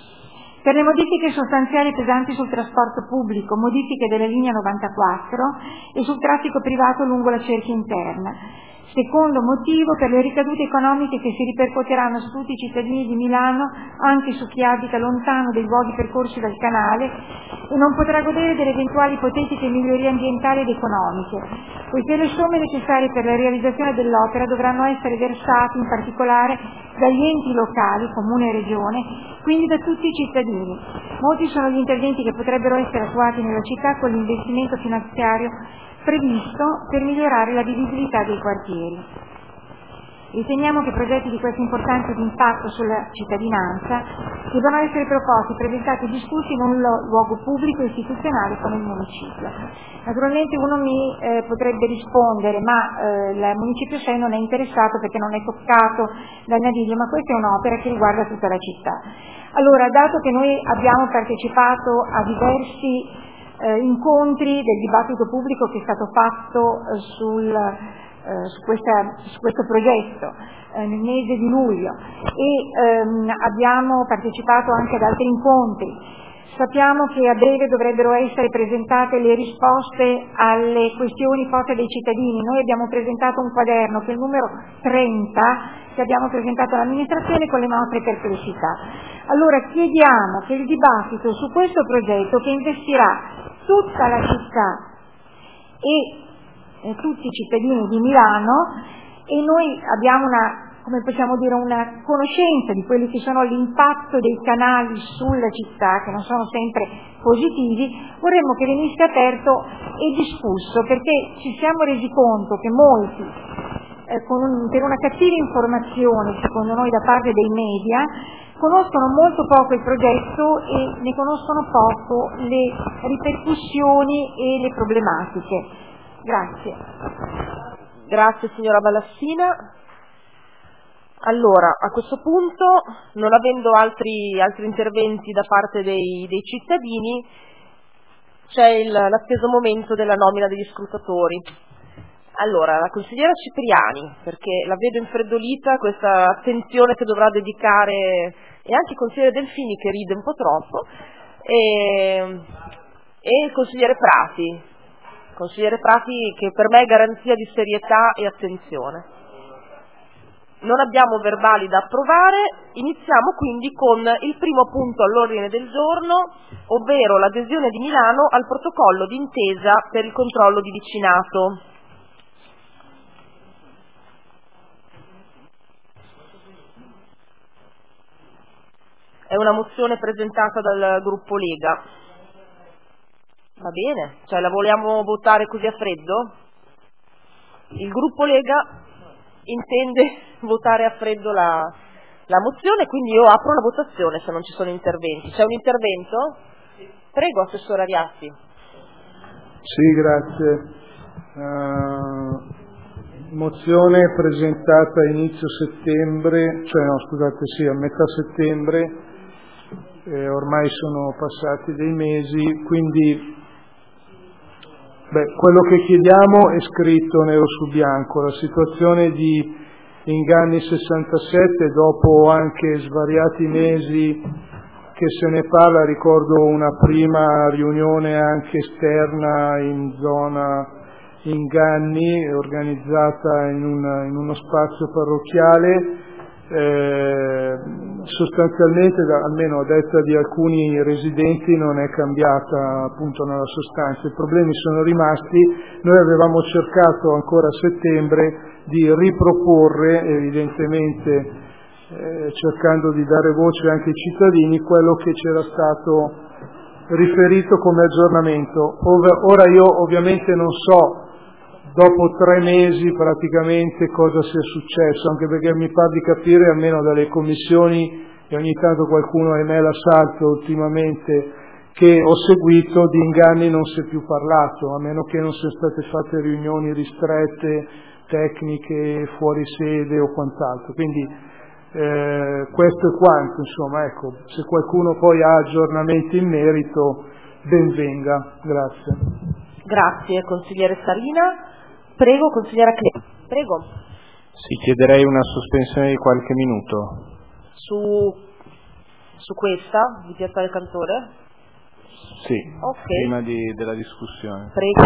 per le modifiche sostanziali e pesanti sul trasporto pubblico, modifiche della linea novantaquattro e sul traffico privato lungo la cerchia interna. Secondo motivo, per le ricadute economiche che si ripercuoteranno su tutti i cittadini di Milano, anche su chi abita lontano dai luoghi percorsi dal canale e non potrà godere delle eventuali ipotetiche migliorie ambientali ed economiche, poiché le somme necessarie per la realizzazione dell'opera dovranno essere versate in particolare dagli enti locali, comune e regione, quindi da tutti i cittadini. Molti sono gli interventi che potrebbero essere attuati nella città con l'investimento finanziario previsto per migliorare la vivibilità dei quartieri. Riteniamo che progetti di questo importante impatto sulla cittadinanza debbano essere proposti, presentati e discussi in un luogo pubblico e istituzionale come il municipio. Naturalmente uno mi eh, potrebbe rispondere ma eh, il municipio sei non è interessato perché non è toccato dal naviglio, ma questa è un'opera che riguarda tutta la città. Allora, dato che noi abbiamo partecipato a diversi Eh, incontri del dibattito pubblico che è stato fatto eh, sul, eh, su, questa, su questo progetto eh, nel mese di luglio e ehm, abbiamo partecipato anche ad altri incontri. Sappiamo che a breve dovrebbero essere presentate le risposte alle questioni poste dai cittadini. Noi abbiamo presentato un quaderno che è il numero trenta che abbiamo presentato all'amministrazione con le nostre perplessità. Allora chiediamo che il dibattito su questo progetto che investirà tutta la città e eh, tutti i cittadini di Milano, e noi abbiamo una, come possiamo dire, una conoscenza di quelli che sono l'impatto dei canali sulla città, che non sono sempre positivi. Vorremmo che venisse aperto e discusso, perché ci siamo resi conto che molti, eh, con un, per una cattiva informazione, secondo noi, da parte dei media, conoscono molto poco il progetto e ne conoscono poco le ripercussioni e le problematiche. Grazie. Grazie signora Ballassina. Allora, a questo punto, non avendo altri, altri interventi da parte dei, dei cittadini, c'è il, l'atteso momento della nomina degli scrutatori. Allora, la consigliera Cipriani, perché la vedo infreddolita, questa attenzione che dovrà dedicare, e anche il consigliere Delfini che ride un po' troppo, e, e il consigliere Prati, consigliere Prati che per me è garanzia di serietà e attenzione. Non abbiamo verbali da approvare, iniziamo quindi con il primo punto all'ordine del giorno, ovvero l'adesione di Milano al protocollo d'intesa per il controllo di vicinato. È una mozione presentata dal gruppo Lega. Va bene? Cioè la vogliamo votare così a freddo? Il gruppo Lega intende votare a freddo la, la mozione, quindi io apro la votazione se non ci sono interventi. C'è un intervento? Prego, Assessore Ariassi. Sì, grazie. Uh, mozione presentata a inizio settembre, cioè no, scusate, sì, a metà settembre, eh, ormai sono passati dei mesi, quindi beh, quello che chiediamo è scritto nero su bianco. La situazione di Inganni sessantasette, dopo anche svariati mesi che se ne parla, ricordo una prima riunione anche esterna in zona Inganni, organizzata in, una, in uno spazio parrocchiale. Eh, sostanzialmente, da, almeno a detta di alcuni residenti, non è cambiata appunto nella sostanza, i problemi sono rimasti. Noi avevamo cercato ancora a settembre di riproporre, evidentemente eh, cercando di dare voce anche ai cittadini, quello che c'era stato riferito come aggiornamento. Ora io ovviamente non so dopo tre mesi praticamente cosa sia successo, anche perché mi pare di capire, almeno dalle commissioni, e ogni tanto qualcuno ahimè l'assalto ultimamente che ho seguito, di Inganni non si è più parlato, a meno che non siano state fatte riunioni ristrette, tecniche, fuori sede o quant'altro. Quindi eh, questo è quanto, insomma, ecco, se qualcuno poi ha aggiornamenti in merito, ben venga. Grazie. Grazie, consigliere Sarina. Prego, consigliera Clem. Prego. Sì, chiederei una sospensione di qualche minuto. Su, su questa, di Piazza del Cantore? Sì, okay. Prima di, della discussione. Prego.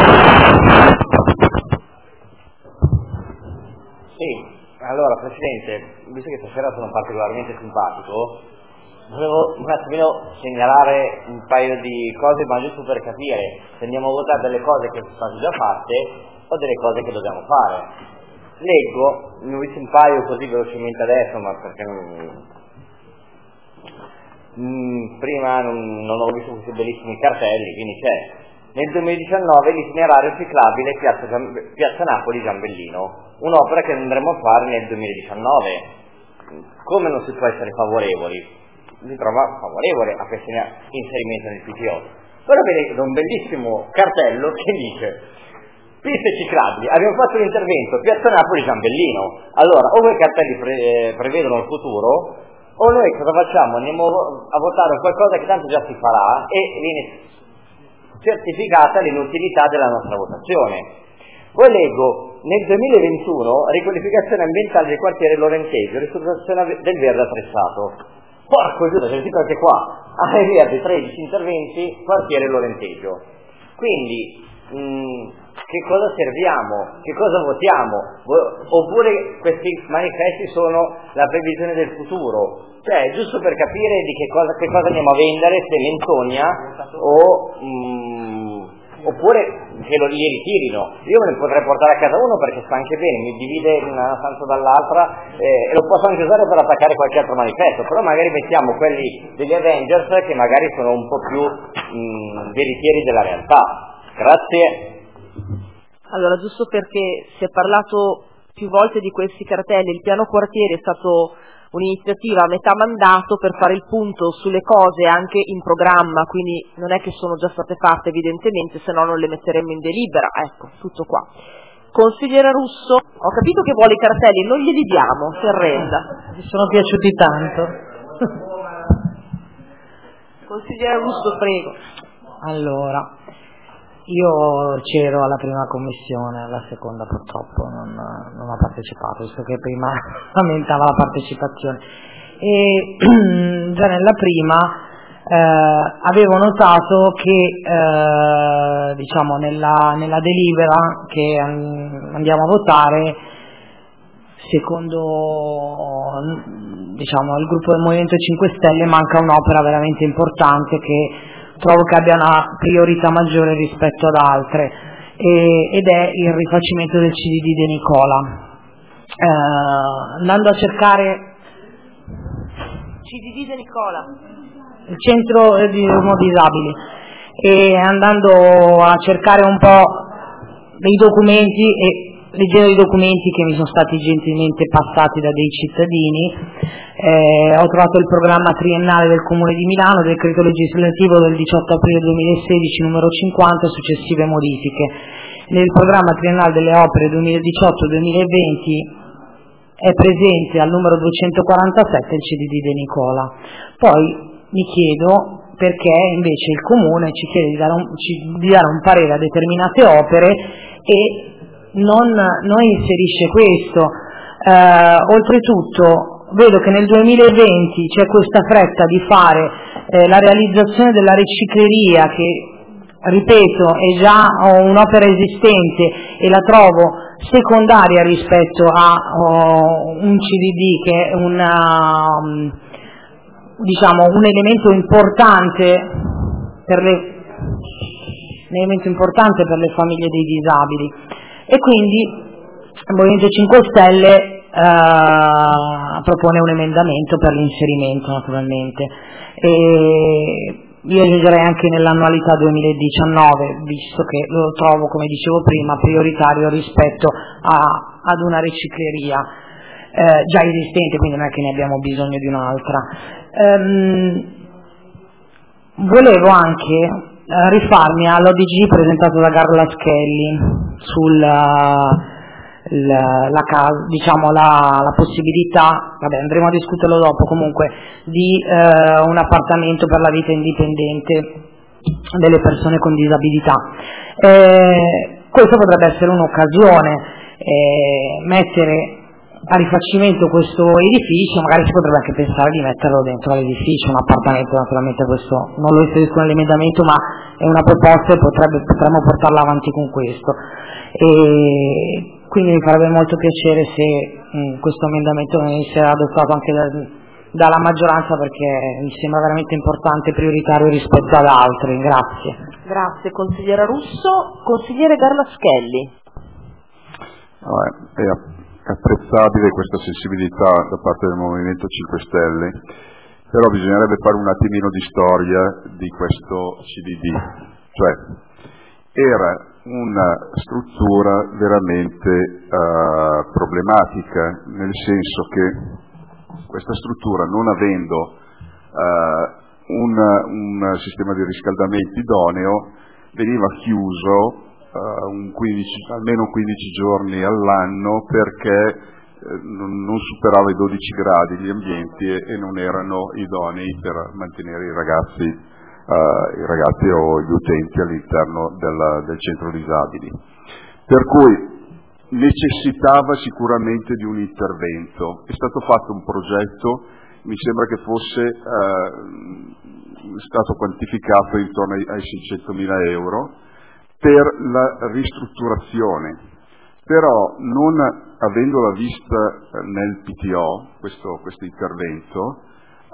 Sì, allora Presidente, visto che stasera sono particolarmente simpatico, volevo un attimino segnalare un paio di cose, ma giusto per capire se andiamo a votare delle cose che sono state già fatte o delle cose che dobbiamo fare. Leggo, ne ho visto un paio così velocemente adesso, ma perché non... Mm, prima non, non ho visto questi bellissimi cartelli, quindi c'è nel duemiladiciannove l'itinerario ciclabile Piazza, Piazza Napoli Giambellino, un'opera che andremo a fare nel duemiladiciannove. Come non si può essere favorevoli? Si trova favorevole a questo inserimento nel P T O. Però vedete un bellissimo cartello che dice piste ciclabili, abbiamo fatto l'intervento Piazza Napoli Giambellino. Allora, o quei cartelli pre- prevedono il futuro, o noi cosa facciamo? Andiamo a votare qualcosa che tanto già si farà e viene certificata l'inutilità della nostra votazione. Poi leggo, nel duemilaventuno, riqualificazione ambientale del quartiere Lorenteggio, ristrutturazione del verde attrezzato. Porco Giuda, c'è scritto anche qua, ai verdi tredici interventi, quartiere Lorenteggio. Quindi, mh, che cosa serviamo? Che cosa votiamo? Oppure questi manifesti sono la previsione del futuro? Cioè, giusto per capire di che cosa, che cosa andiamo a vendere, se menzogna o, mh, oppure che lo, li ritirino. Io me ne potrei portare a casa uno perché sta anche bene, mi divide una stanza dall'altra eh, e lo posso anche usare per attaccare qualche altro manifesto, però magari mettiamo quelli degli Avengers che magari sono un po' più mh, veritieri della realtà. Grazie. Allora, giusto perché si è parlato più volte di questi cartelli, il piano quartiere è stato un'iniziativa a metà mandato per fare il punto sulle cose anche in programma, quindi non è che sono già state fatte evidentemente, se no non le metteremmo in delibera, ecco, tutto qua. Consigliere Russo, ho capito che vuole i cartelli, non glieli diamo, si arrenda. Mi sono piaciuti tanto. Consigliere Russo, prego. Allora, io c'ero alla prima commissione, alla seconda purtroppo non, non ho partecipato, visto che prima lamentava la partecipazione. E già nella prima eh, avevo notato che eh, diciamo nella, nella delibera che andiamo a votare, secondo diciamo, il gruppo del Movimento cinque Stelle manca un'opera veramente importante che trovo che abbia una priorità maggiore rispetto ad altre, e, ed è il rifacimento del C D D De Nicola. Eh, andando a cercare C D D De Nicola, il centro di disabili, e andando a cercare un po' dei documenti e leggendo i documenti che mi sono stati gentilmente passati da dei cittadini, eh, ho trovato il programma triennale del Comune di Milano, decreto legislativo del diciotto aprile duemilasedici numero cinquanta e successive modifiche. Nel programma triennale delle opere duemiladiciotto duemilaventi è presente al numero duecentoquarantasette il C D D De Nicola. Poi mi chiedo perché invece il Comune ci chiede di dare un, di dare un parere a determinate opere e non, non inserisce questo. Eh, oltretutto vedo che nel duemilaventi c'è questa fretta di fare eh, la realizzazione della ricicleria, che ripeto è già un'opera esistente e la trovo secondaria rispetto a oh, un C D D che è una, diciamo, un elemento importante per le, un elemento importante per le famiglie dei disabili. E quindi il Movimento cinque Stelle eh, propone un emendamento per l'inserimento, naturalmente, e io esegerei anche nell'annualità duemiladiciannove, visto che lo trovo, come dicevo prima, prioritario rispetto a, ad una ricicleria eh, già esistente, quindi non è che ne abbiamo bisogno di un'altra. Ehm, volevo anche rifarmi all'O D G presentato da Carla Schelli sulla la, la, diciamo la, la possibilità, vabbè andremo a discuterlo dopo comunque, di eh, un appartamento per la vita indipendente delle persone con disabilità. Eh, questo potrebbe essere un'occasione, eh, mettere a rifacimento questo edificio, magari si potrebbe anche pensare di metterlo dentro all'edificio, un appartamento, naturalmente questo non lo inserisco nell'emendamento, ma è una proposta e potrebbe, potremmo portarla avanti con questo. E quindi mi farebbe molto piacere se mh, questo emendamento venisse adottato anche da, dalla maggioranza, perché mi sembra veramente importante e prioritario rispetto ad altri. Grazie. Grazie consigliera Russo. Consigliere Garlaschelli. Allora, è apprezzabile questa sensibilità da parte del Movimento cinque Stelle, però bisognerebbe fare un attimino di storia di questo C D D. Cioè, era una struttura veramente uh, problematica, nel senso che questa struttura, non avendo uh, un, un sistema di riscaldamento idoneo, veniva chiuso Uh, un quindici, almeno quindici giorni all'anno, perché eh, non, non superava i dodici gradi gli ambienti e, e non erano idonei per mantenere i ragazzi, uh, i ragazzi o gli utenti all'interno della, del centro disabili. Per cui necessitava sicuramente di un intervento. È stato fatto un progetto, mi sembra che fosse uh, stato quantificato intorno ai, ai seicentomila euro, per la ristrutturazione, però non avendola vista nel P T O questo, questo intervento,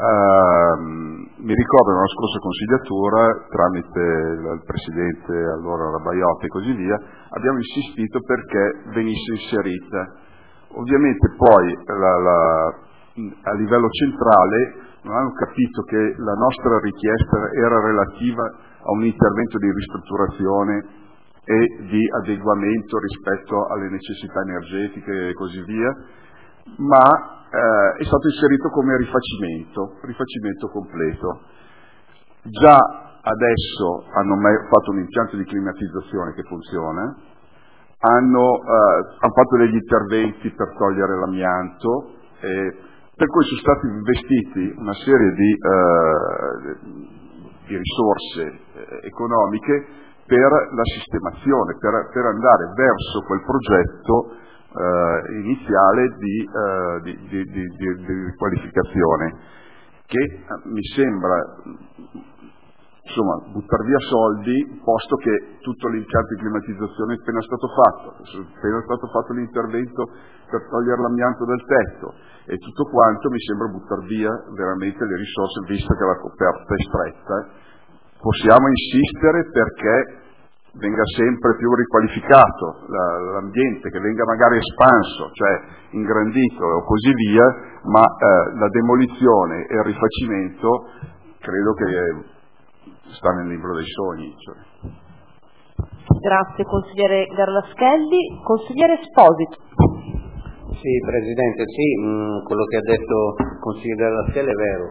Uh, mi ricordo nella scorsa consigliatura, tramite il presidente allora Rabaioti e così via, abbiamo insistito perché venisse inserita. Ovviamente poi la, la, a livello centrale non hanno capito che la nostra richiesta era relativa a un intervento di ristrutturazione e di adeguamento rispetto alle necessità energetiche e così via, ma Eh, è stato inserito come rifacimento, rifacimento completo. Già adesso hanno fatto un impianto di climatizzazione che funziona, hanno, eh, hanno fatto degli interventi per togliere l'amianto, eh, per cui sono stati investiti una serie di, eh, di risorse eh, economiche per la sistemazione, per, per andare verso quel progetto Uh, iniziale di, uh, di, di, di, di, di qualificazione, che uh, mi sembra insomma buttare via soldi, posto che tutto l'impianto di climatizzazione è appena stato fatto, è appena stato fatto l'intervento per togliere l'amianto dal tetto e tutto quanto mi sembra buttare via veramente le risorse, visto che la coperta è stretta. Possiamo insistere perché venga sempre più riqualificato l'ambiente, che venga magari espanso, cioè ingrandito o così via, ma eh, la demolizione e il rifacimento credo che sta nel libro dei sogni. Cioè. Grazie consigliere Garlaschelli. Consigliere Esposito. Sì, Presidente, sì, mh, quello che ha detto il consigliere Garlaschelli è vero.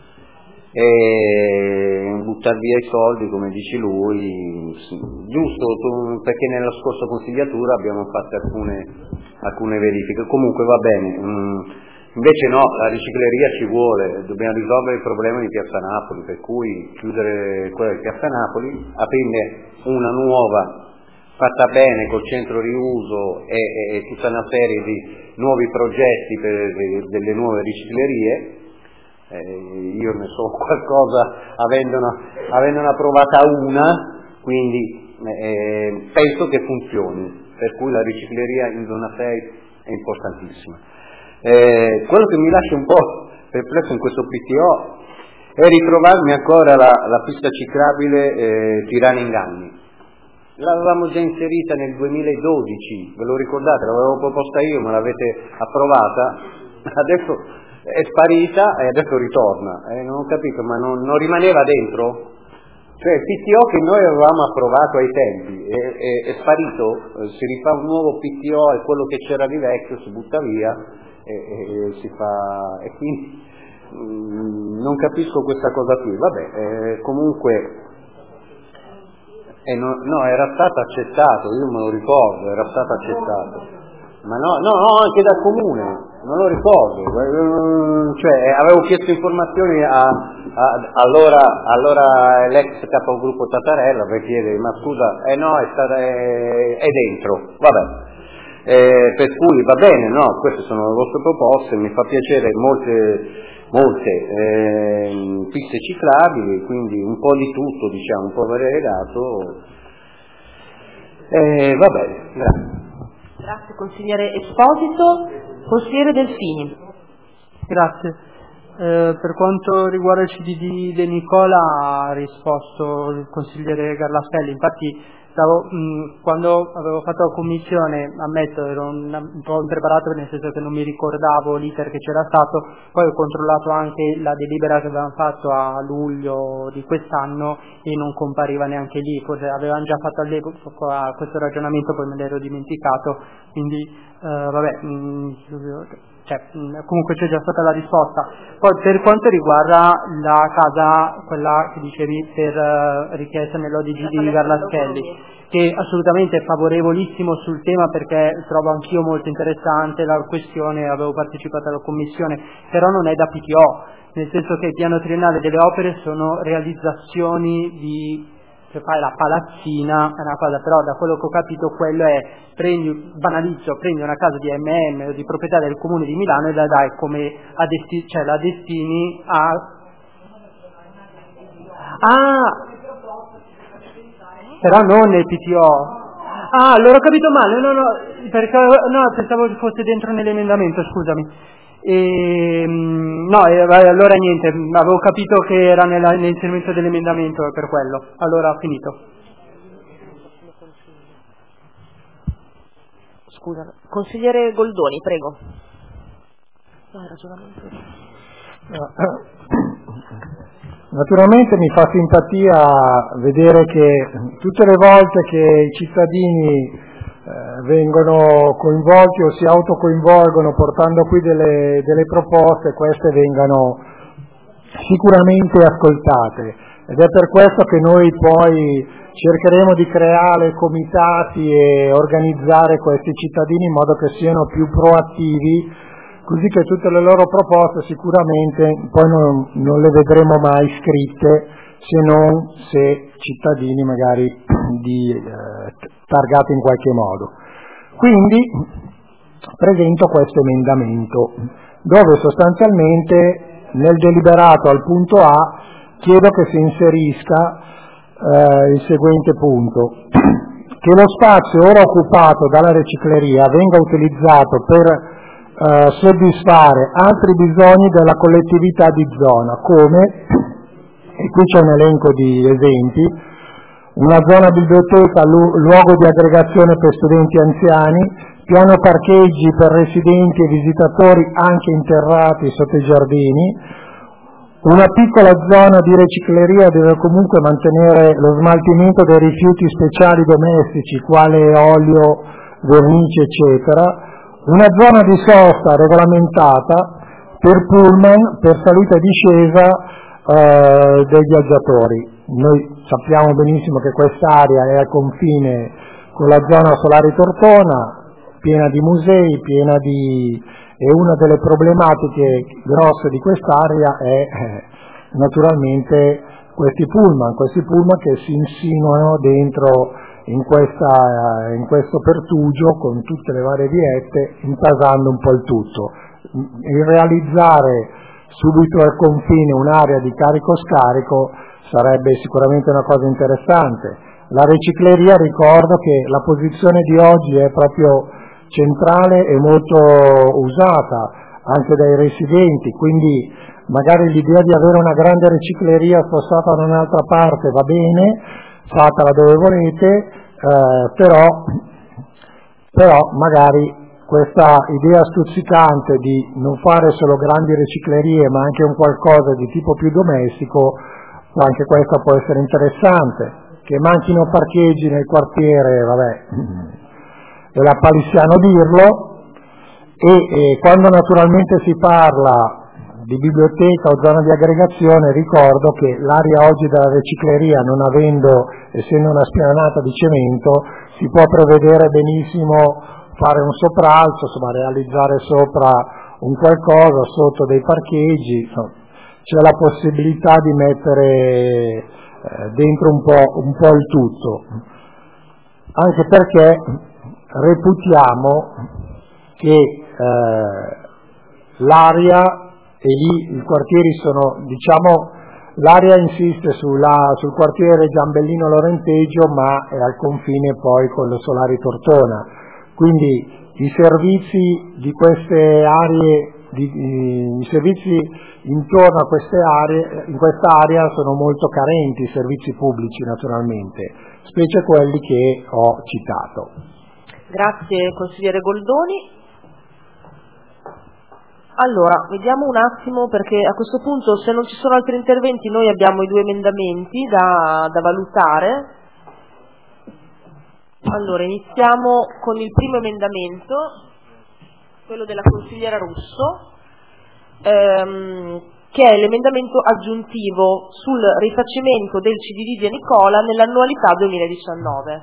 E buttare via i soldi, come dici lui, giusto, perché nella scorsa consigliatura abbiamo fatto alcune, alcune verifiche. Comunque va bene, invece no, la ricicleria ci vuole, dobbiamo risolvere il problema di Piazza Napoli, per cui chiudere quella di Piazza Napoli, aprire una nuova fatta bene col centro riuso e, e, e tutta una serie di nuovi progetti per, per delle nuove riciclerie. Eh, io ne so qualcosa avendone, avendone provata una, quindi eh, penso che funzioni, per cui la ricicleria in zona sei è importantissima. Eh, quello che mi lascia un po' perplesso in questo P T O è ritrovarmi ancora la, la pista ciclabile eh, Tirana Inganni. L'avevamo già inserita nel duemiladodici, ve lo ricordate? L'avevo proposta io, ma l'avete approvata, adesso è sparita e adesso ritorna, eh, non ho capito, ma non, non rimaneva dentro? Cioè il P T O che noi avevamo approvato ai tempi è, è, è sparito, eh, si rifà un nuovo P T O e quello che c'era di vecchio si butta via e, e, e si fa, e quindi mh, non capisco questa cosa qui, vabbè, eh, comunque eh, no, no, era stato accettato, io me lo ricordo, era stato accettato, ma no, no, no, anche dal comune, non lo ricordo, cioè avevo chiesto informazioni a, a allora, allora l'ex capogruppo Tattarella per chiedere, ma scusa, eh no, è, stata, è, è dentro, vabbè. Eh, per cui va bene, no, queste sono le vostre proposte, mi fa piacere molte, molte eh, piste ciclabili, quindi un po' di tutto, diciamo, un po' variegato, eh, va bene, grazie. Grazie consigliere Esposito. Consigliere Delfini. Grazie. Eh, per quanto riguarda il C D D De Nicola ha risposto il consigliere Garlaschelli, infatti stavo, mh, quando avevo fatto la commissione, ammetto, ero un, un po' impreparato nel senso che non mi ricordavo l'iter che c'era stato, poi ho controllato anche la delibera che avevamo fatto a luglio di quest'anno e non compariva neanche lì, forse avevano già fatto all'epoca questo ragionamento, poi me l'ero dimenticato, quindi eh, vabbè, mh, cioè, comunque c'è già stata la risposta. Poi per quanto riguarda la casa, quella che dicevi per uh, richiesta nell'O D G di Garlaschelli, che assolutamente è favorevolissimo sul tema perché trovo anch'io molto interessante la questione, avevo partecipato alla commissione, però non è da P T O, nel senso che il piano triennale delle opere sono realizzazioni di, se fai la palazzina è una cosa, però da quello che ho capito quello è, prendi, banalizzo, prendi una casa di M M o di proprietà del comune di Milano e la dai come a desti- cioè la destini a ah però non nel P T O. Ah, allora ho capito male, no no, perché no, pensavo fosse dentro nell'emendamento, scusami. E, no, e, allora niente, avevo capito che era nella, nell'inserimento dell'emendamento per quello, allora ho finito. Scusa, consigliere Goldoni, prego. No, ragionamento. Naturalmente mi fa simpatia vedere che tutte le volte che i cittadini eh, vengono coinvolti o si autocoinvolgono portando qui delle, delle proposte, queste vengano sicuramente ascoltate, ed è per questo che noi poi cercheremo di creare comitati e organizzare questi cittadini in modo che siano più proattivi, così che tutte le loro proposte sicuramente poi non, non le vedremo mai scritte, se non se cittadini magari di, eh, targati in qualche modo. Quindi presento questo emendamento, dove sostanzialmente nel deliberato al punto A chiedo che si inserisca eh, il seguente punto: che lo spazio ora occupato dalla ricicleria venga utilizzato per Uh, soddisfare altri bisogni della collettività di zona, come, e qui c'è un elenco di esempi, una zona biblioteca, lu- luogo di aggregazione per studenti anziani, piano parcheggi per residenti e visitatori anche interrati sotto i giardini, una piccola zona di ricicleria dove comunque mantenere lo smaltimento dei rifiuti speciali domestici, quale olio, vernice, eccetera, una zona di sosta regolamentata per pullman, per salita e discesa eh, dei viaggiatori. Noi sappiamo benissimo che quest'area è al confine con la zona Solari Tortona, piena di musei, piena di... e una delle problematiche grosse di quest'area è eh, naturalmente questi pullman, questi pullman che si insinuano dentro in, questa, in questo pertugio con tutte le varie viette, intasando un po' il tutto. Il realizzare subito al confine un'area di carico-scarico sarebbe sicuramente una cosa interessante. La ricicleria, ricordo che la posizione di oggi è proprio centrale e molto usata anche dai residenti, quindi magari l'idea di avere una grande ricicleria spostata da un'altra parte va bene, fatela dove volete, eh, però, però magari questa idea stuzzicante di non fare solo grandi riciclerie ma anche un qualcosa di tipo più domestico, anche questa può essere interessante. Che manchino parcheggi nel quartiere, vabbè, è la palissiano dirlo, e, e quando naturalmente si parla di biblioteca o zona di aggregazione, ricordo che l'area oggi della ricicleria, non avendo, essendo una spianata di cemento, si può prevedere benissimo fare un sopralzo, insomma realizzare sopra un qualcosa sotto dei parcheggi, insomma, c'è la possibilità di mettere eh, dentro un po', un po' il tutto, anche perché reputiamo che eh, l'area, e lì i quartieri sono, diciamo, l'area insiste sulla, sul quartiere Giambellino Lorenteggio, ma è al confine poi con le Solari Tortona, quindi i servizi di queste aree, di, i, i servizi intorno a queste aree, in questa area sono molto carenti, i servizi pubblici naturalmente, specie quelli che ho citato. Grazie consigliere Goldoni. Allora, vediamo un attimo, perché a questo punto, se non ci sono altri interventi, noi abbiamo i due emendamenti da, da valutare. Allora, iniziamo con il primo emendamento, quello della consigliera Russo, ehm, che è l'emendamento aggiuntivo sul rifacimento del C D D di Nicola nell'annualità duemiladiciannove.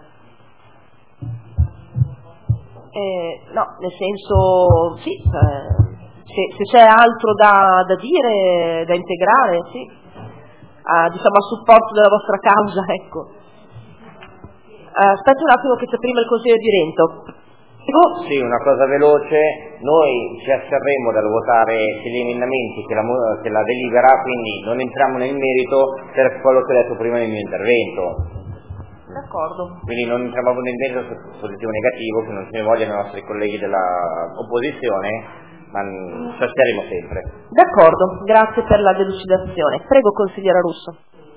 Eh, no, nel senso, sì, eh, Se, se c'è altro da, da dire, da integrare, sì, ah, diciamo a supporto della vostra causa, ecco. Uh, aspetta un attimo che c'è prima il consigliere di Rento. Prego. Sì, una cosa veloce, noi ci asterremo dal votare gli emendamenti che la, che la delibera, quindi non entriamo nel merito per quello che ho detto prima nel mio intervento. D'accordo. Quindi non entriamo nel merito su positivo o negativo, che non ce ne vogliono i nostri colleghi dell'opposizione, ma ci asterremo sempre. D'accordo, grazie per la delucidazione. Prego, consigliera Russo.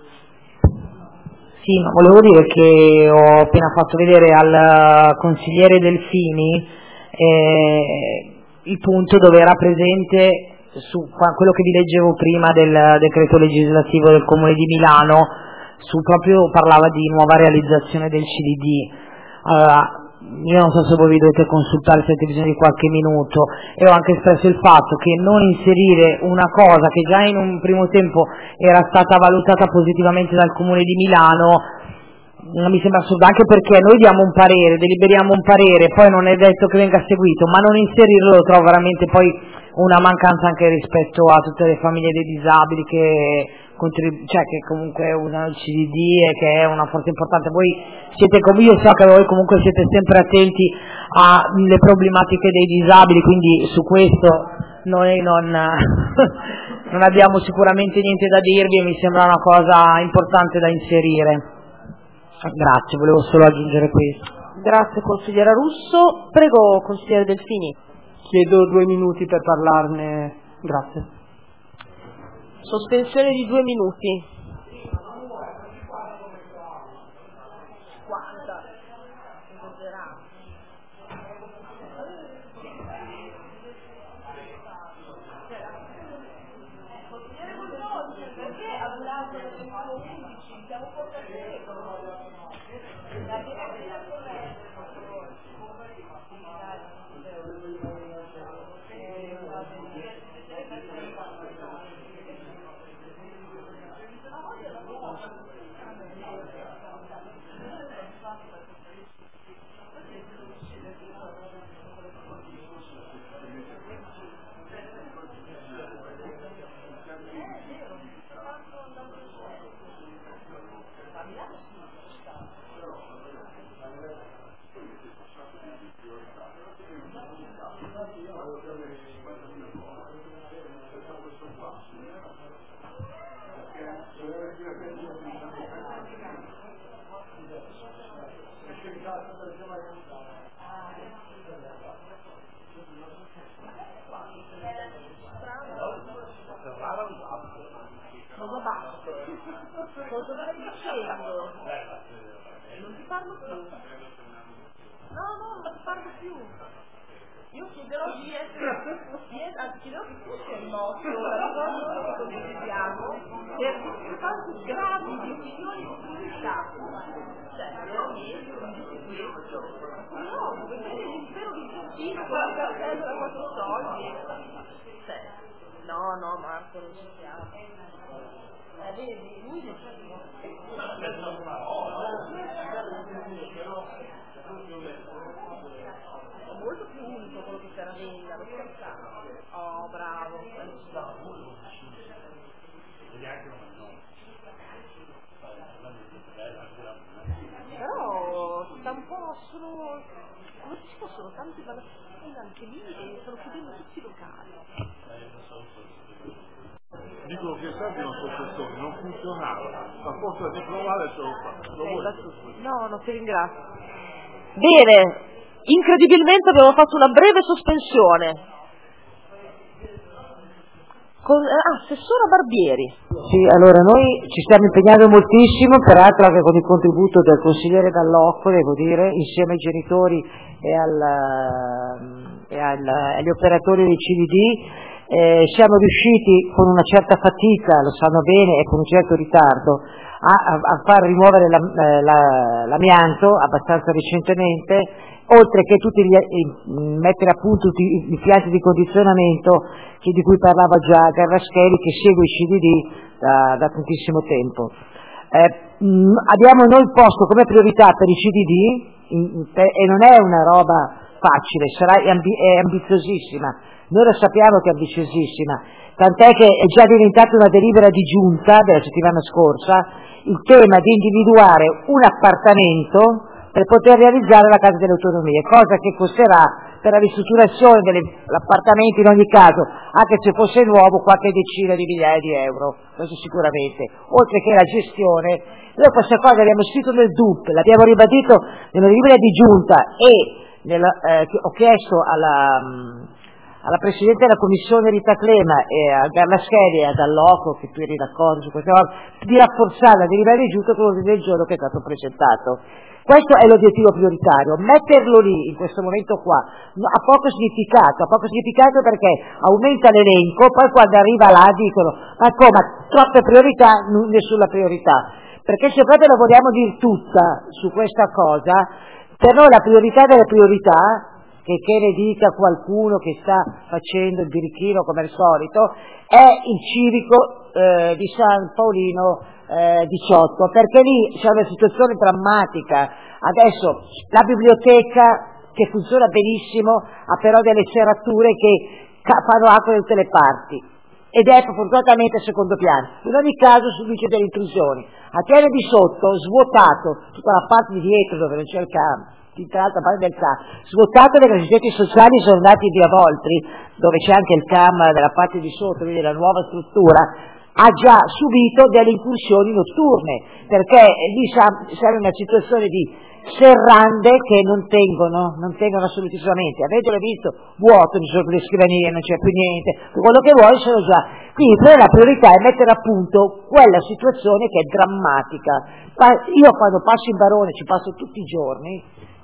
Sì, ma volevo dire che ho appena fatto vedere al consigliere Delfini eh, il punto dove era presente su quello che vi leggevo prima del decreto legislativo del Comune di Milano, su proprio parlava di nuova realizzazione del C D D. Allora, io non so se voi vi dovete consultare, se avete bisogno di qualche minuto, e ho anche espresso il fatto che non inserire una cosa che già in un primo tempo era stata valutata positivamente dal Comune di Milano non mi sembra assurdo, anche perché noi diamo un parere, deliberiamo un parere, poi non è detto che venga seguito, ma non inserirlo lo trovo veramente poi una mancanza anche rispetto a tutte le famiglie dei disabili che, contrib- cioè, che comunque usano il C D D e che è una forza importante. Voi siete, come io so che voi comunque siete sempre attenti alle problematiche dei disabili, quindi su questo noi non, non abbiamo sicuramente niente da dirvi e mi sembra una cosa importante da inserire. Grazie, volevo solo aggiungere questo. Grazie consigliera Russo. Prego consigliere Delfini. Chiedo due minuti per parlarne. Grazie. Sospensione di due minuti. No, no, Marco, non ci siamo. Eh, vedi, lui non c'è di è molto più unico quello che c'era Venga, lo scherzavo. Oh, bravo. Però sta un po' solo, come ci fossero tanti balancini anche lì e stanno chiudendo tutti i locali. Dicono che tanti non soppressori, non funzionava, a forza di provare ce l'ho fatto. Lo vuoi? No, no, ti ringrazio. Bene, incredibilmente abbiamo fatto una breve sospensione. Con ah, assessora Barbieri. Sì, allora noi ci stiamo impegnando moltissimo, peraltro anche con il contributo del consigliere Dall'Occo, devo dire, insieme ai genitori e, al, e al, agli operatori del C D D. Eh, siamo riusciti con una certa fatica, lo sanno bene, e con un certo ritardo a, a, a far rimuovere la, la, l'amianto abbastanza recentemente, oltre che tutti gli, eh, mettere a punto tutti gli impianti di condizionamento che, di cui parlava già Garraschelli, che segue i C D D da, da tantissimo tempo. Eh, mh, abbiamo noi posto come priorità per i C D D, in, in, e non è una roba facile, sarà ambi- è ambiziosissima. Noi lo sappiamo che è ambitiosissima, tant'è che è già diventata una delibera di giunta della settimana scorsa il tema di individuare un appartamento per poter realizzare la Casa delle Autonomie, cosa che costerà per la ristrutturazione dell'appartamento in ogni caso, anche se fosse nuovo, qualche decina di migliaia di euro, questo sicuramente, oltre che la gestione. Noi questa cosa l'abbiamo scritto nel D U P, l'abbiamo ribadito nella delibera di giunta e nella, eh, ho chiesto alla... alla Presidente della Commissione Rita Clema e a Garlaschelli e ad Alloco, che tu eri d'accordo su queste cose, di rafforzare la delibera di giunta con l'ordine del giorno che è stato presentato. Questo è l'obiettivo prioritario. Metterlo lì, in questo momento qua, ha poco significato, ha poco significato perché aumenta l'elenco, poi quando arriva là dicono, ma come, troppe priorità, nessuna priorità. Perché se proprio la vogliamo dire tutta su questa cosa, per noi la priorità delle priorità, che, che ne dica qualcuno che sta facendo il birichino come al solito, è il civico eh, di San Paolino eh, diciotto, perché lì c'è una situazione drammatica. Adesso la biblioteca, che funziona benissimo, ha però delle serrature che fanno acqua da tutte le parti ed è fortunatamente a secondo piano. In ogni caso subisce delle intrusioni. A piano di sotto, svuotato tutta la parte di dietro dove non c'è il campo, tutta l'altra parte del C A M, svuotato delle residenze sociali, sono andati via Voltri, dove c'è anche il C A M della parte di sotto, quindi la nuova struttura, ha già subito delle incursioni notturne, perché lì siamo in una situazione di serrande che non tengono, non tengono assolutissimamente. Avete visto, vuoto, ci sono le scrivanie, non c'è più niente, quello che vuoi sono già. Quindi la priorità è mettere a punto quella situazione che è drammatica. Io quando passo in Barone, ci passo tutti i giorni,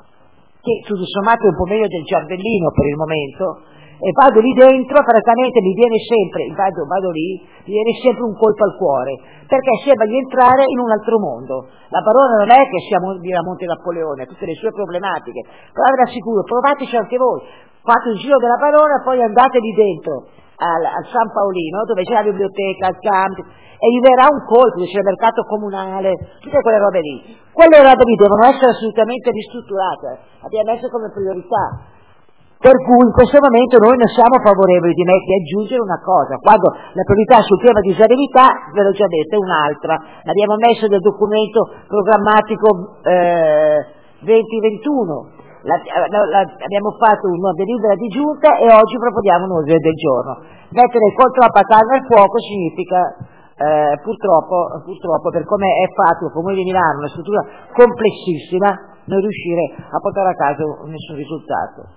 che tutto sommato è un po' meglio del Giardellino per il momento, e vado lì dentro, praticamente mi viene sempre, vado, vado lì, mi viene sempre un colpo al cuore, perché sembra di entrare in un altro mondo. La Barona non è che siamo di Monte Napoleone, ha tutte le sue problematiche, però vi assicuro, provateci anche voi, fate un giro della Barona, poi andate lì dentro, al, al San Paolino, dove c'è la biblioteca, il campo, e vi verrà un colpo, c'è il mercato comunale, tutte quelle robe lì. Quelle robe lì devono essere assolutamente ristrutturate, abbiamo messo come priorità. Per cui in questo momento noi non siamo favorevoli di, met- di aggiungere una cosa, quando la priorità sul tema di disabilità, ve l'ho già detto, è un'altra. L'abbiamo messo nel documento programmatico eh, venti ventuno, la, la, la, abbiamo fatto una delibera di giunta e oggi proponiamo un ordine del giorno. Mettere contro la patata al fuoco significa eh, purtroppo, purtroppo, per come è fatto il Comune di Milano, una struttura complessissima, non riuscire a portare a casa nessun risultato.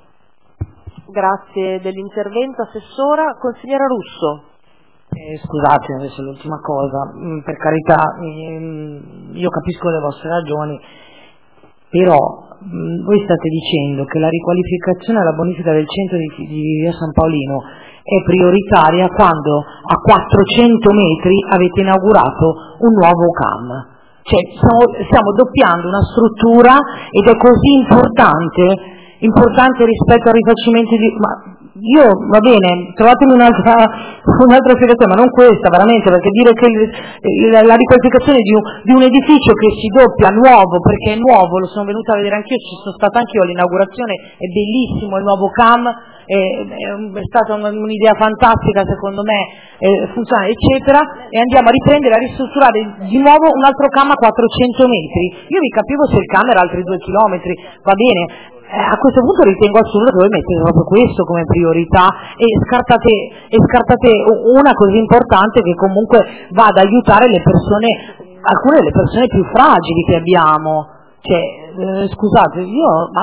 Grazie dell'intervento, Assessora. Consigliera Russo. Eh, scusate, adesso l'ultima cosa, mm, per carità, mm, io capisco le vostre ragioni, però mm, voi state dicendo che la riqualificazione e la bonifica del centro di, di Via San Paolino è prioritaria quando a quattrocento metri avete inaugurato un nuovo C A M. Cioè stiamo, stiamo doppiando una struttura ed è così importante importante rispetto al rifacimento di... Ma io, va bene, trovatemi un'altra, un'altra spiegazione, ma non questa, veramente, perché dire che il, il, la riqualificazione di un, di un edificio che si doppia nuovo, perché è nuovo, lo sono venuta a vedere anch'io, ci sono stata anch'io all'inaugurazione, è bellissimo il nuovo C A M, è, è stata un'idea fantastica secondo me, è funzionale eccetera, e andiamo a riprendere, a ristrutturare di nuovo un altro C A M a quattrocento metri. Io vi capivo se il C A M era altri due chilometri, va bene. Eh, a questo punto ritengo assurdo che voi mettete proprio questo come priorità e scartate, e scartate una così importante che comunque va ad aiutare le persone, alcune delle persone più fragili che abbiamo. Cioè, eh, scusate, io ma,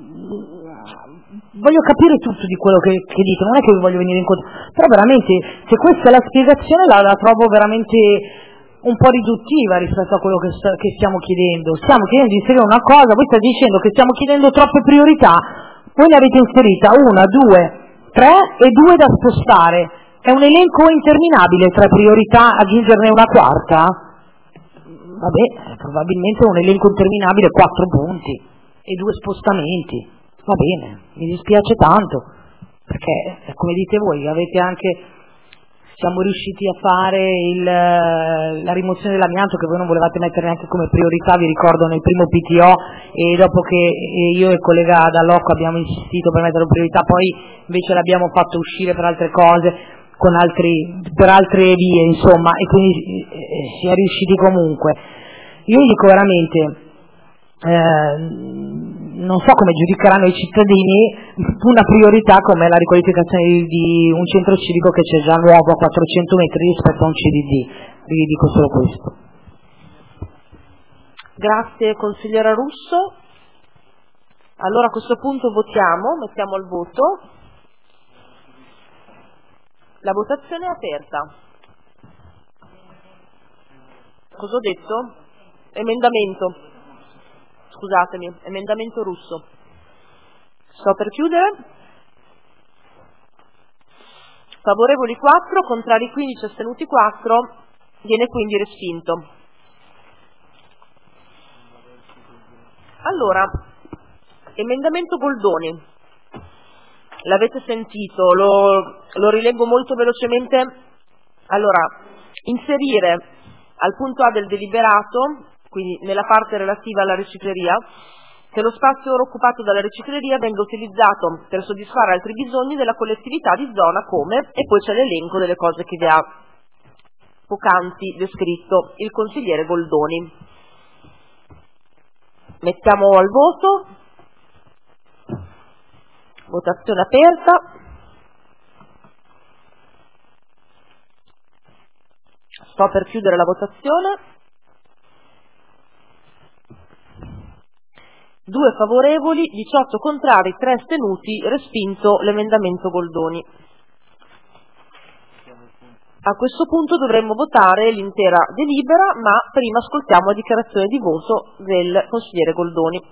voglio capire tutto di quello che, che dite, non è che vi voglio venire incontro, però veramente se questa è la spiegazione la, la trovo veramente un po' riduttiva rispetto a quello che, sta, che stiamo chiedendo. Stiamo chiedendo di inserire una cosa, voi state dicendo che stiamo chiedendo troppe priorità, voi ne avete inserita una, due, tre e due da spostare. È un elenco interminabile, tre priorità, aggiungerne una quarta? Vabbè, probabilmente è un elenco interminabile, quattro punti e due spostamenti. Va bene, mi dispiace tanto, perché come dite voi avete anche... siamo riusciti a fare il, la rimozione dell'amianto che voi non volevate mettere neanche come priorità, vi ricordo nel primo P T O, e dopo che io e il collega Dall'Occo abbiamo insistito per mettere priorità, poi invece l'abbiamo fatto uscire per altre cose, con altri, per altre vie insomma, e quindi eh, si è riusciti comunque. Io dico veramente, eh, non so come giudicheranno i cittadini una priorità come la riqualificazione di un centro civico che c'è già nuovo a quattrocento metri rispetto a un C D D. Vi dico solo questo. Grazie consigliera Russo. Allora a questo punto votiamo, mettiamo al voto. La votazione è aperta. Cosa ho detto? Emendamento. Scusatemi, emendamento Russo. Sto per chiudere. Favorevoli quattro, contrari quindici, astenuti quattro. Viene quindi respinto. Allora, emendamento Goldoni. L'avete sentito, lo, lo rileggo molto velocemente. Allora, inserire al punto A del deliberato, quindi nella parte relativa alla ricicleria, che lo spazio ora occupato dalla ricicleria venga utilizzato per soddisfare altri bisogni della collettività di zona come, e poi c'è l'elenco delle cose che vi ha poc'anzi descritto il consigliere Goldoni. Mettiamo al voto. Votazione aperta. Sto per chiudere la votazione. Due favorevoli, diciotto contrari, tre astenuti, respinto l'emendamento Goldoni. A questo punto dovremmo votare l'intera delibera, ma prima ascoltiamo la dichiarazione di voto del consigliere Goldoni.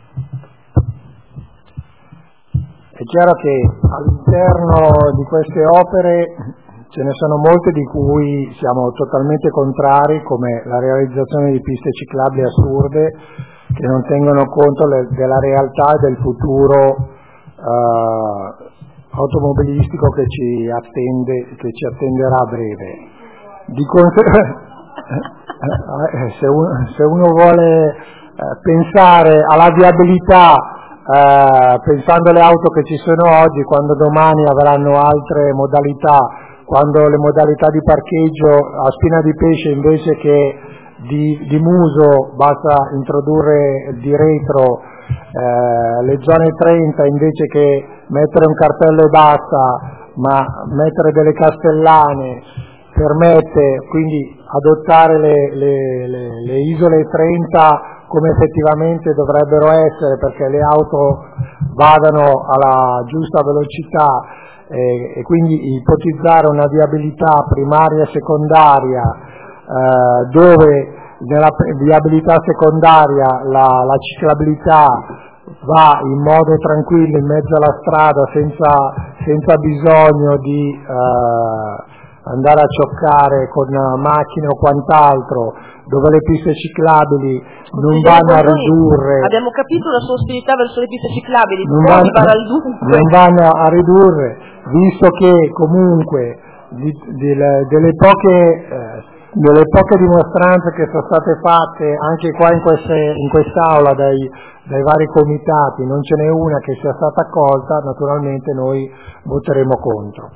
È chiaro che all'interno di queste opere ce ne sono molte di cui siamo totalmente contrari, come la realizzazione di piste ciclabili assurde che non tengono conto le, della realtà e del futuro eh, automobilistico che ci attende, che ci attenderà a breve. Di conse- se, uno, se uno vuole eh, pensare alla viabilità eh, pensando alle auto che ci sono oggi, quando domani avranno altre modalità, quando le modalità di parcheggio a spina di pesce invece che di, di muso basta introdurre di retro, eh, le zone trenta invece che mettere un cartello e basta, ma mettere delle castellane permette quindi adottare le, le, le, le isole trenta come effettivamente dovrebbero essere, perché le auto vadano alla giusta velocità eh, e quindi ipotizzare una viabilità primaria e secondaria eh, dove nella viabilità secondaria la, la ciclabilità va in modo tranquillo in mezzo alla strada senza, senza bisogno di eh, andare a cioccare con macchine o quant'altro, dove le piste ciclabili non vanno a ridurre. Abbiamo capito la sua ostilità verso le piste ciclabili, non poi vanno, va al dunque. non vanno a ridurre, visto che comunque di, di, delle poche eh, delle poche dimostranze che sono state fatte anche qua in, queste, in quest'aula dai, dai vari comitati, non ce n'è una che sia stata accolta, naturalmente noi voteremo contro.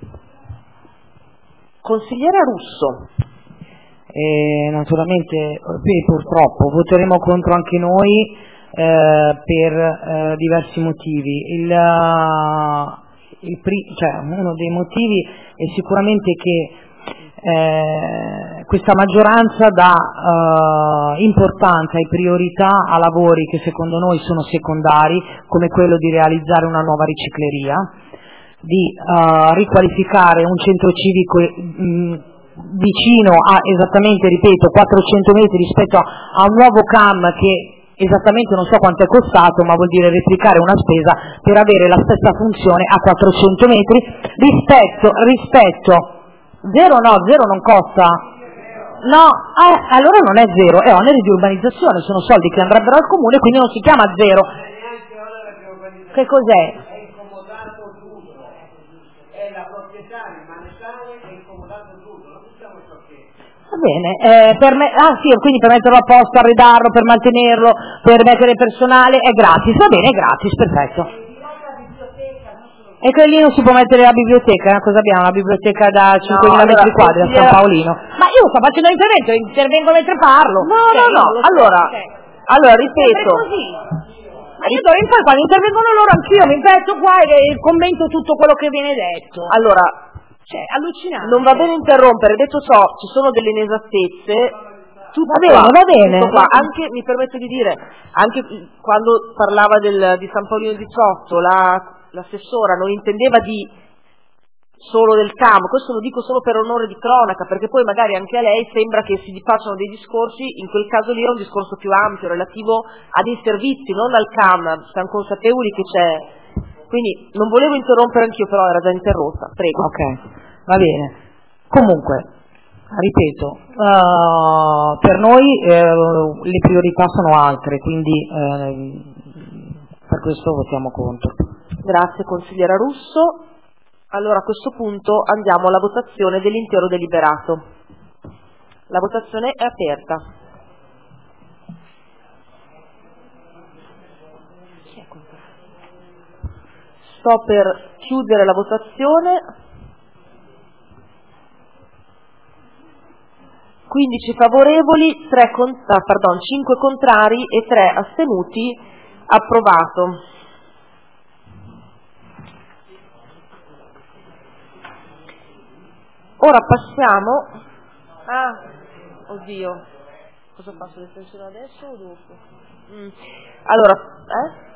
Consigliere Russo. E naturalmente sì, purtroppo voteremo contro anche noi eh, per eh, diversi motivi. Il, il pri- cioè, uno dei motivi è sicuramente che eh, questa maggioranza dà eh, importanza e priorità a lavori che secondo noi sono secondari, come quello di realizzare una nuova ricicleria, di uh, riqualificare un centro civico mh, vicino a esattamente, ripeto, quattrocento metri rispetto a, a un nuovo C A M che esattamente non so quanto è costato, ma vuol dire replicare una spesa per avere la stessa funzione a quattrocento metri rispetto, rispetto zero no, zero non costa, no, eh, allora non è zero, è oneri di urbanizzazione, sono soldi che andrebbero al comune, quindi non si chiama zero. Che cos'è? Va bene, eh, per me, ah sì, quindi per metterlo a posto, arredarlo, per mantenerlo, per mettere personale, è gratis, va bene, è gratis, perfetto. E che lì non si può mettere la biblioteca, cosa abbiamo? La biblioteca da cinquemila metri quadri a San Paolino. Ma io sto facendo l'intervento, intervengo mentre parlo. No, no, no, allora, allora ripeto. Ma io d'ora in poi quando intervengono loro anch'io mi metto qua e commento tutto quello che viene detto. Allora, cioè, allucinante. Non va bene interrompere, detto ciò, ci sono delle inesattezze. Tutto va bene, qua, va bene. Tutto qua. Anche, mi permetto di dire, anche quando parlava del, di San Paolino diciotto, la, l'assessora non intendeva di solo del C A M, questo lo dico solo per onore di cronaca, perché poi magari anche a lei sembra che si facciano dei discorsi, in quel caso lì è un discorso più ampio, relativo a dei servizi, non al C A M, siamo consapevoli che c'è, quindi non volevo interrompere anch'io, però era già interrotta, prego. Ok, va bene. Comunque, ripeto, uh, per noi uh, le priorità sono altre, quindi uh, per questo votiamo contro. Grazie consigliera Russo. Allora a questo punto andiamo alla votazione dell'intero deliberato. La votazione è aperta. Sto per chiudere la votazione. quindici favorevoli, tre con, ah, pardon, cinque contrari e tre astenuti. Approvato. Ora passiamo ah, oddio, cosa faccio, l'estensione adesso o dopo? Mm. Allora, eh?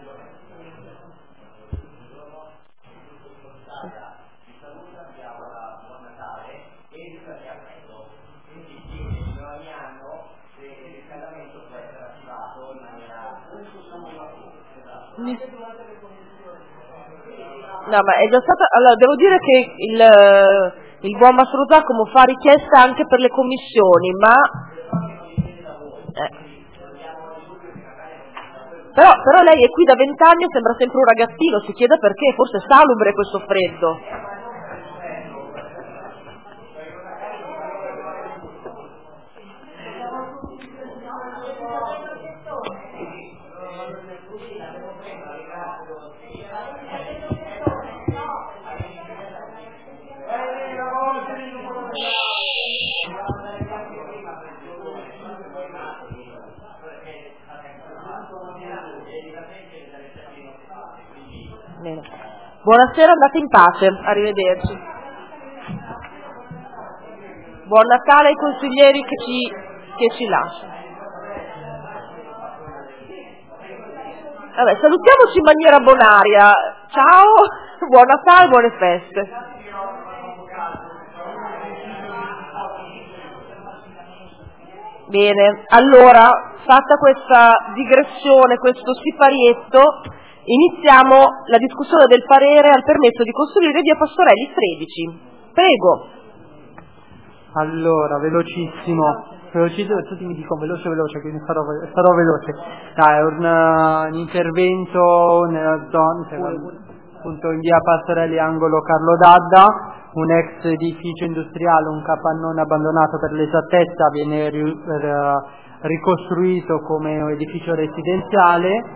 No, ma è già stata. Allora, devo dire che il il buon Mastro Giacomo fa richiesta anche per le commissioni, ma eh. però, però lei è qui da vent'anni e sembra sempre un ragazzino, si chiede perché, forse è salubre questo freddo. Bene. Buonasera, andate in pace, arrivederci. Buon Natale ai consiglieri che ci, che ci lasciano. Vabbè, salutiamoci in maniera bonaria. Ciao, buon Natale, buone feste. Bene, allora, fatta questa digressione, questo siparietto, iniziamo la discussione del parere al permesso di costruire via Pastorelli tredici. Prego. Allora, velocissimo, velocissimo, tutti mi dicono veloce veloce, quindi sarò, sarò veloce. Dai, è un, uh, un intervento nella zona, cioè, appunto in via Pastorelli angolo Carlo Dadda, un ex edificio industriale, un capannone abbandonato per l'esattezza, viene ri, r, ricostruito come un edificio residenziale.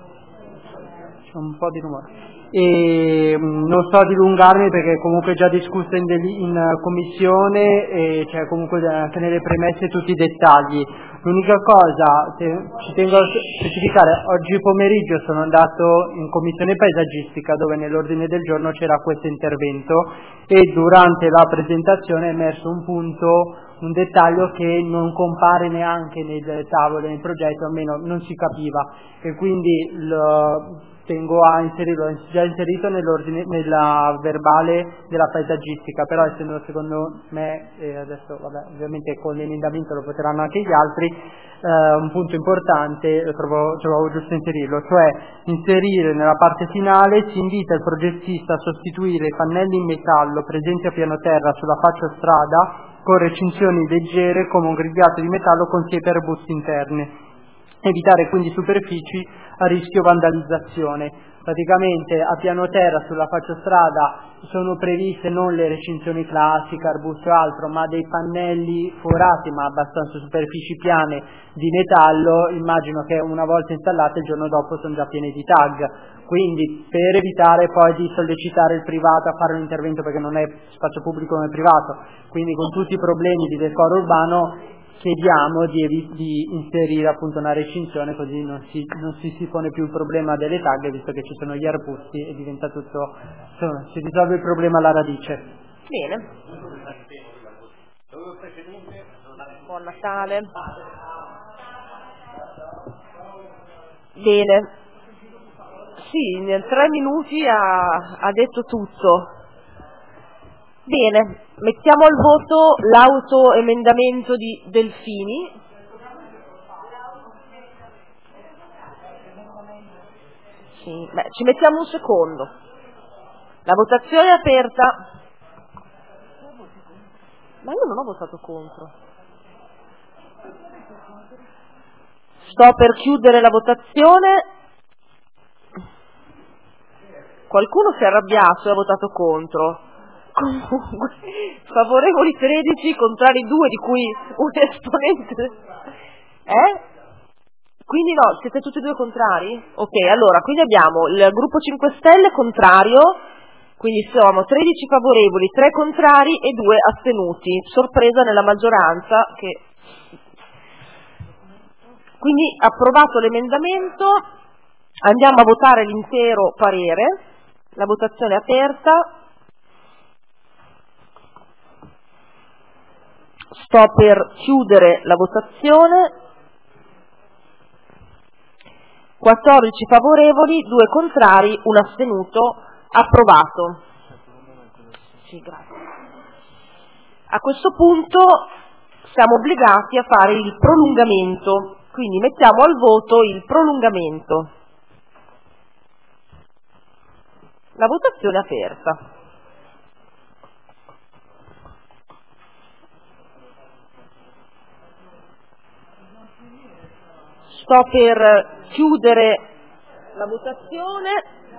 C'è un po' di rumore e mh, non sto a dilungarmi perché comunque è già discusso in, deli- in uh, commissione e c'è comunque anche nelle premesse tutti i dettagli. L'unica cosa, se, ci tengo a specificare, oggi pomeriggio sono andato in commissione paesaggistica dove nell'ordine del giorno c'era questo intervento e durante la presentazione è emerso un punto, un dettaglio che non compare neanche nel tavolo, nel progetto, almeno non si capiva, e quindi lo, tengo a inserirlo, l'ho già inserito nell'ordine, nella verbale della paesaggistica, però essendo secondo me, e adesso vabbè, ovviamente con l'emendamento lo poteranno anche gli altri, eh, un punto importante, lo trovo, trovo giusto inserirlo, cioè inserire nella parte finale: si invita il progettista a sostituire i pannelli in metallo presenti a piano terra sulla faccia strada con recinzioni leggere come un grigliato di metallo con siepe e arbusti interne. Evitare quindi superfici a rischio vandalizzazione. Praticamente a piano terra sulla faccia strada sono previste non le recinzioni classiche, arbusto e altro, ma dei pannelli forati ma abbastanza superfici piane di metallo. Immagino che una volta installate il giorno dopo sono già piene di tag, quindi per evitare poi di sollecitare il privato a fare un intervento, perché non è spazio pubblico come privato, quindi con tutti i problemi di decoro urbano chiediamo di, evi- di inserire appunto una recinzione, così non si, non si, si pone più il problema delle tag, visto che ci sono gli arbusti e diventa tutto, insomma, si risolve il problema alla radice. Bene. Buon Natale. Bene. Sì, in tre minuti ha, ha detto tutto. Bene, mettiamo al voto l'autoemendamento di Delfini. Sì, beh, ci mettiamo un secondo. La votazione è aperta. Ma io non ho votato contro. Sto per chiudere la votazione. Qualcuno si è arrabbiato e ha votato contro. Comunque, favorevoli tredici, contrari due, di cui un esponente. Eh? Quindi no, siete tutti e due contrari? Ok, allora, quindi abbiamo il gruppo cinque Stelle contrario, quindi siamo tredici favorevoli, tre contrari e due astenuti. Sorpresa nella maggioranza che... Quindi approvato l'emendamento, andiamo a votare l'intero parere, la votazione è aperta. Sto per chiudere la votazione. quattordici favorevoli, due contrari, un astenuto. Approvato. Sì, grazie. A questo punto siamo obbligati a fare il prolungamento, quindi mettiamo al voto il prolungamento. La votazione è aperta. Sto per chiudere la votazione.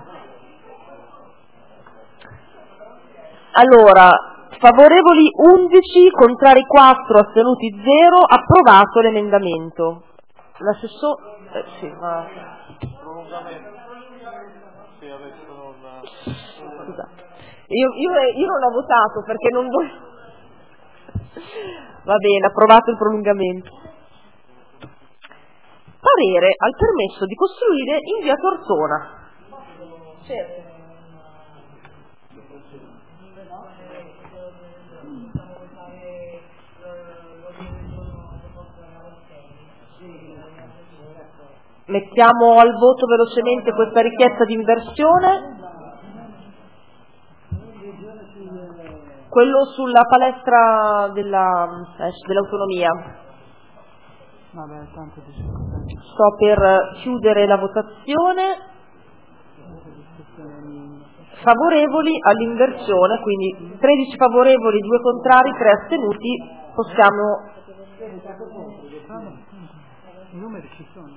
Allora, favorevoli undici, contrari quattro, astenuti zero, approvato l'emendamento. L'assessore... Eh, sì, ma... Scusate. Io, io, io non ho votato perché non volevo... Va bene, approvato il prolungamento. Parere al permesso di costruire in via Tortona. Certo. Mettiamo al voto velocemente questa richiesta di inversione. Quello sulla palestra della, eh, dell'autonomia. Vabbè, tanto di Sto per chiudere la votazione. Favorevoli all'inversione, quindi tredici favorevoli, due contrari, tre astenuti. Possiamo... I numeri ci sono.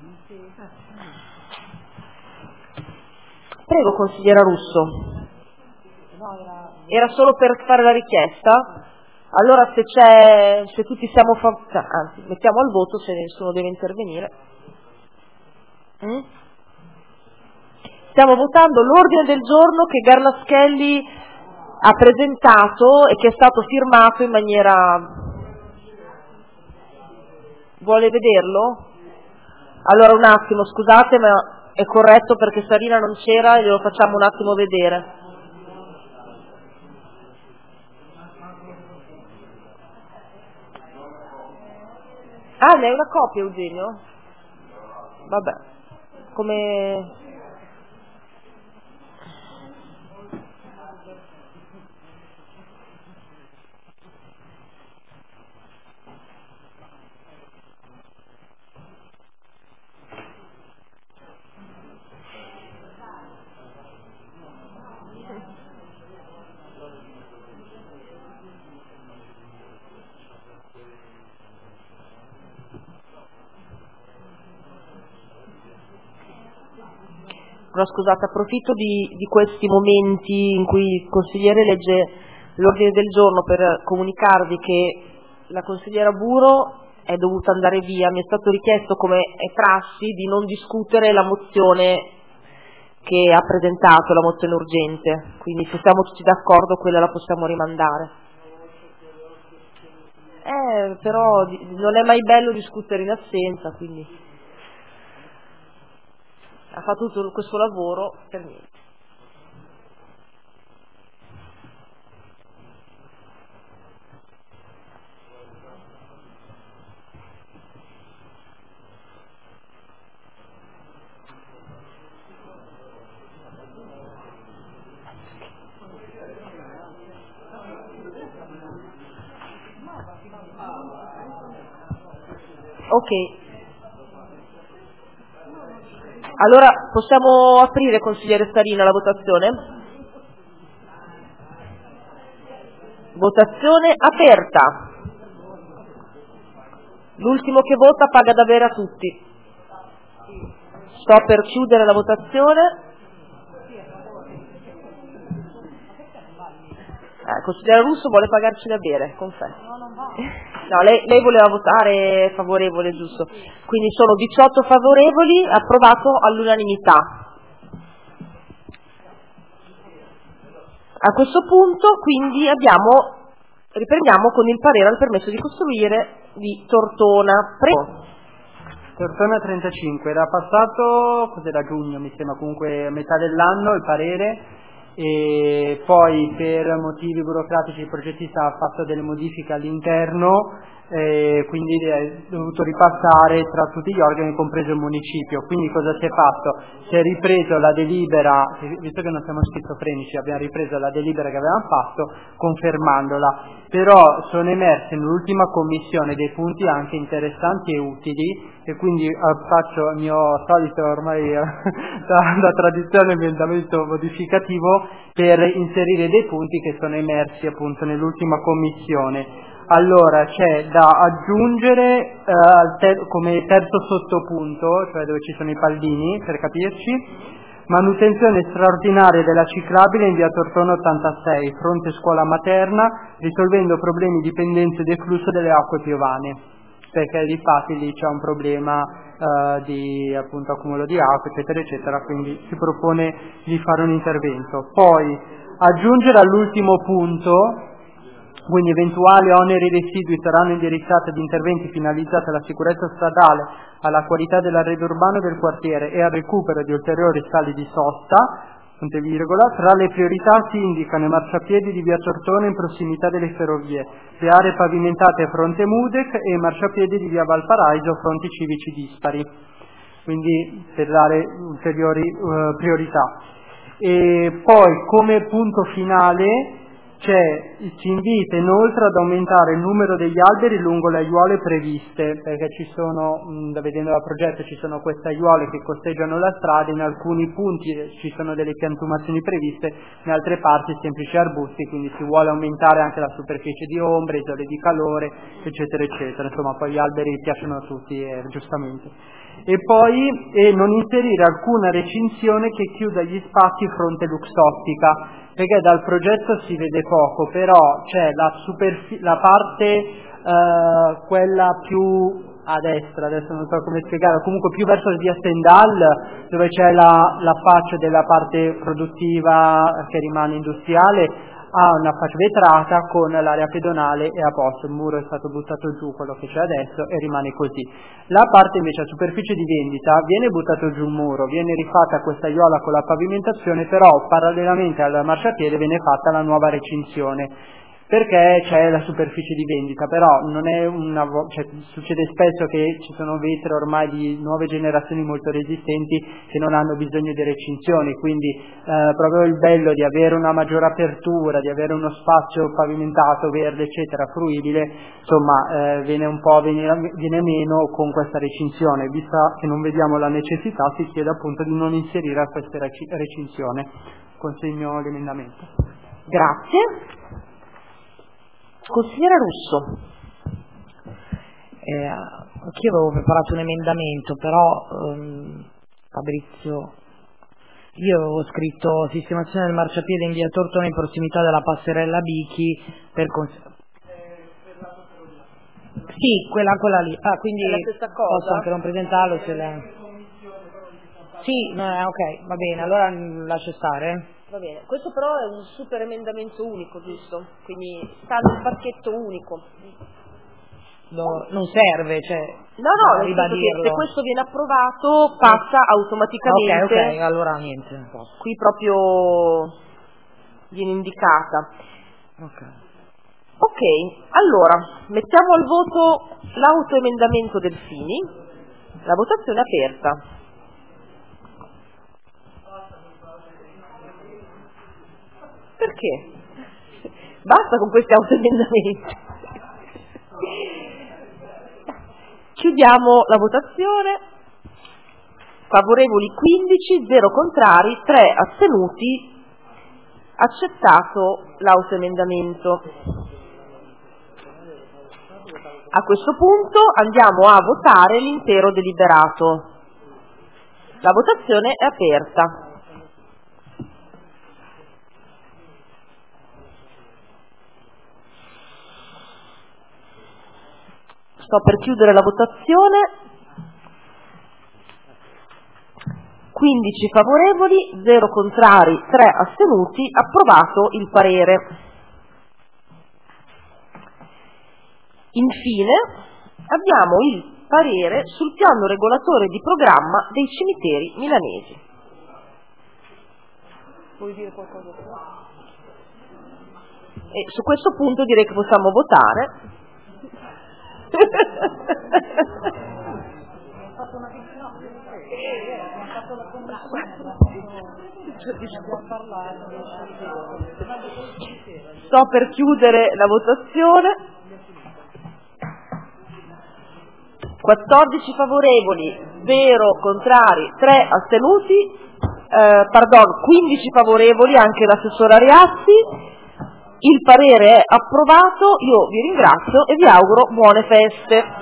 Prego, consigliera Russo. Era solo per fare la richiesta? Allora se c'è, se tutti siamo favorevoli, anzi, mettiamo al voto se nessuno deve intervenire. Mm? Stiamo votando l'ordine del giorno che Garlaschelli ha presentato e che è stato firmato in maniera... Vuole vederlo? Allora un attimo, scusate, ma è corretto perché Sarina non c'era e glielo facciamo un attimo vedere. Ah, ne hai una copia, Eugenio? Vabbè, come... No, scusate, approfitto di, di questi momenti in cui il consigliere legge l'ordine del giorno per comunicarvi che la consigliera Buro è dovuta andare via. Mi è stato richiesto, come è prassi, di non discutere la mozione che ha presentato, la mozione urgente, quindi se siamo tutti d'accordo quella la possiamo rimandare. Eh, però non è mai bello discutere in assenza, quindi... ha fatto tutto questo lavoro per niente. Ok. Allora possiamo aprire, consigliere Starina, la votazione? Votazione aperta. L'ultimo che vota paga da bere a tutti. Sto per chiudere la votazione. Eh, consigliere Russo vuole pagarci da bere, confesso. No, lei, lei voleva votare favorevole, giusto? Quindi sono diciotto favorevoli, approvato all'unanimità. A questo punto, quindi, abbiamo, riprendiamo con il parere al permesso di costruire di Tortona. Prego. Tortona trentacinque, era passato, cos'era, giugno mi sembra, comunque a metà dell'anno il parere, e poi per motivi burocratici il progettista ha fatto delle modifiche all'interno, e quindi è dovuto ripassare tra tutti gli organi, compreso il municipio. Quindi cosa si è fatto? Si è ripreso la delibera, visto che non siamo schizofrenici, abbiamo ripreso la delibera che avevamo fatto confermandola, però sono emersi nell'ultima commissione dei punti anche interessanti e utili, e quindi eh, faccio il mio solito ormai eh, da, da tradizione emendamento modificativo per inserire dei punti che sono emersi appunto nell'ultima commissione. Allora c'è da aggiungere eh, ter- come terzo sottopunto, cioè dove ci sono i pallini per capirci, manutenzione straordinaria della ciclabile in via Tortona ottantasei, fronte scuola materna, risolvendo problemi di pendenza e deflusso delle acque piovane, perché di fatti lì c'è un problema uh, di appunto accumulo di acqua, eccetera, eccetera, quindi si propone di fare un intervento. Poi aggiungere all'ultimo punto, quindi eventuali oneri residui saranno indirizzati ad interventi finalizzati alla sicurezza stradale, alla qualità dell'arredo urbano del quartiere e al recupero di ulteriori sali di sosta. Punto e virgola. Tra le priorità si indicano i marciapiedi di via Tortona in prossimità delle ferrovie, le aree pavimentate a fronte Mudec e i marciapiedi di via Valparaiso fronti civici dispari, quindi per dare ulteriori uh, priorità. E poi come punto finale c'è, ci invita inoltre ad aumentare il numero degli alberi lungo le aiuole previste, perché ci sono, mh, vedendo dal progetto, ci sono queste aiuole che costeggiano la strada, in alcuni punti ci sono delle piantumazioni previste, in altre parti semplici arbusti, quindi si vuole aumentare anche la superficie di ombra, isole di calore, eccetera, eccetera. Insomma, poi gli alberi piacciono a tutti, eh, giustamente. E poi eh, non inserire alcuna recinzione che chiuda gli spazi fronte Luxottica, perché dal progetto si vede poco, però c'è la, superfi- la parte eh, quella più a destra, adesso non so come spiegare, comunque più verso via Stendhal, dove c'è la, la faccia della parte produttiva che rimane industriale, ha una faccia vetrata con l'area pedonale e a posto, il muro è stato buttato giù, quello che c'è adesso, e rimane così. La parte invece a superficie di vendita viene buttato giù un muro, viene rifatta questa aiuola con la pavimentazione, però parallelamente al marciapiede viene fatta la nuova recinzione, perché c'è la superficie di vendita, però non è una vo- cioè, succede spesso che ci sono vetri ormai di nuove generazioni molto resistenti che non hanno bisogno di recinzioni, quindi eh, proprio il bello di avere una maggiore apertura, di avere uno spazio pavimentato, verde, eccetera, fruibile, insomma eh, viene un po' viene, viene meno con questa recinzione. Vista che non vediamo la necessità, si chiede appunto di non inserire questa rec- recinzione. Consegno l'emendamento. Grazie. Consigliere Russo. Eh, anch'io avevo preparato un emendamento, però um, Fabrizio, io avevo scritto sistemazione del marciapiede in via Tortona in prossimità della passerella Bichi per cons- sì, quella, quella lì. Ah, quindi è la stessa cosa? Posso anche non presentarlo se la... Sì, no, eh, ok, va bene, allora mm, lascio stare. Va bene, questo però è un super emendamento unico, giusto? Quindi sta nel pacchetto unico. No, non serve, cioè No, no, nel senso che ribadirlo. se questo viene approvato passa automaticamente. Ok, ok, allora niente. Qui proprio viene indicata. Ok. Ok, allora mettiamo al voto l'autoemendamento Delfini. La votazione è aperta. Perché? Basta con questi autoemendamenti. Chiudiamo Chiudiamo la votazione. Favorevoli quindici, zero contrari, tre astenuti. Accettato l'autoemendamento. A questo punto andiamo a votare l'intero deliberato. La votazione è aperta. Sto per chiudere la votazione. quindici favorevoli, zero contrari, tre astenuti. Approvato il parere. Infine abbiamo il parere sul piano regolatore di programma dei cimiteri milanesi. Vuoi dire qualcosa? E su questo punto direi che possiamo votare. Sto per chiudere la votazione. quattordici favorevoli, zero contrari, tre astenuti, eh, pardon, quindici favorevoli, anche l'assessore Ariassi. Il parere è approvato, io vi ringrazio e vi auguro buone feste.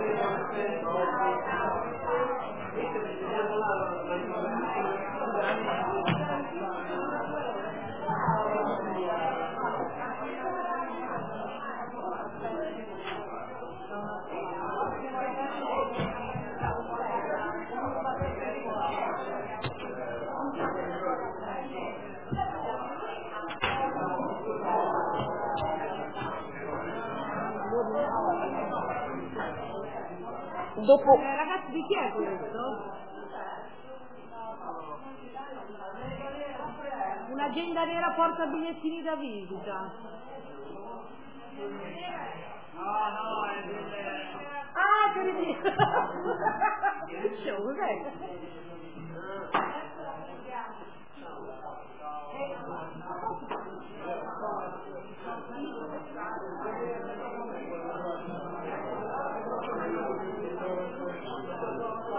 Dopo... Eh, ragazzi, di chi è questo? Un'agenda nera porta bigliettini da visita. No, no, è del... Ah, che ridicolo! Che show, cos'è?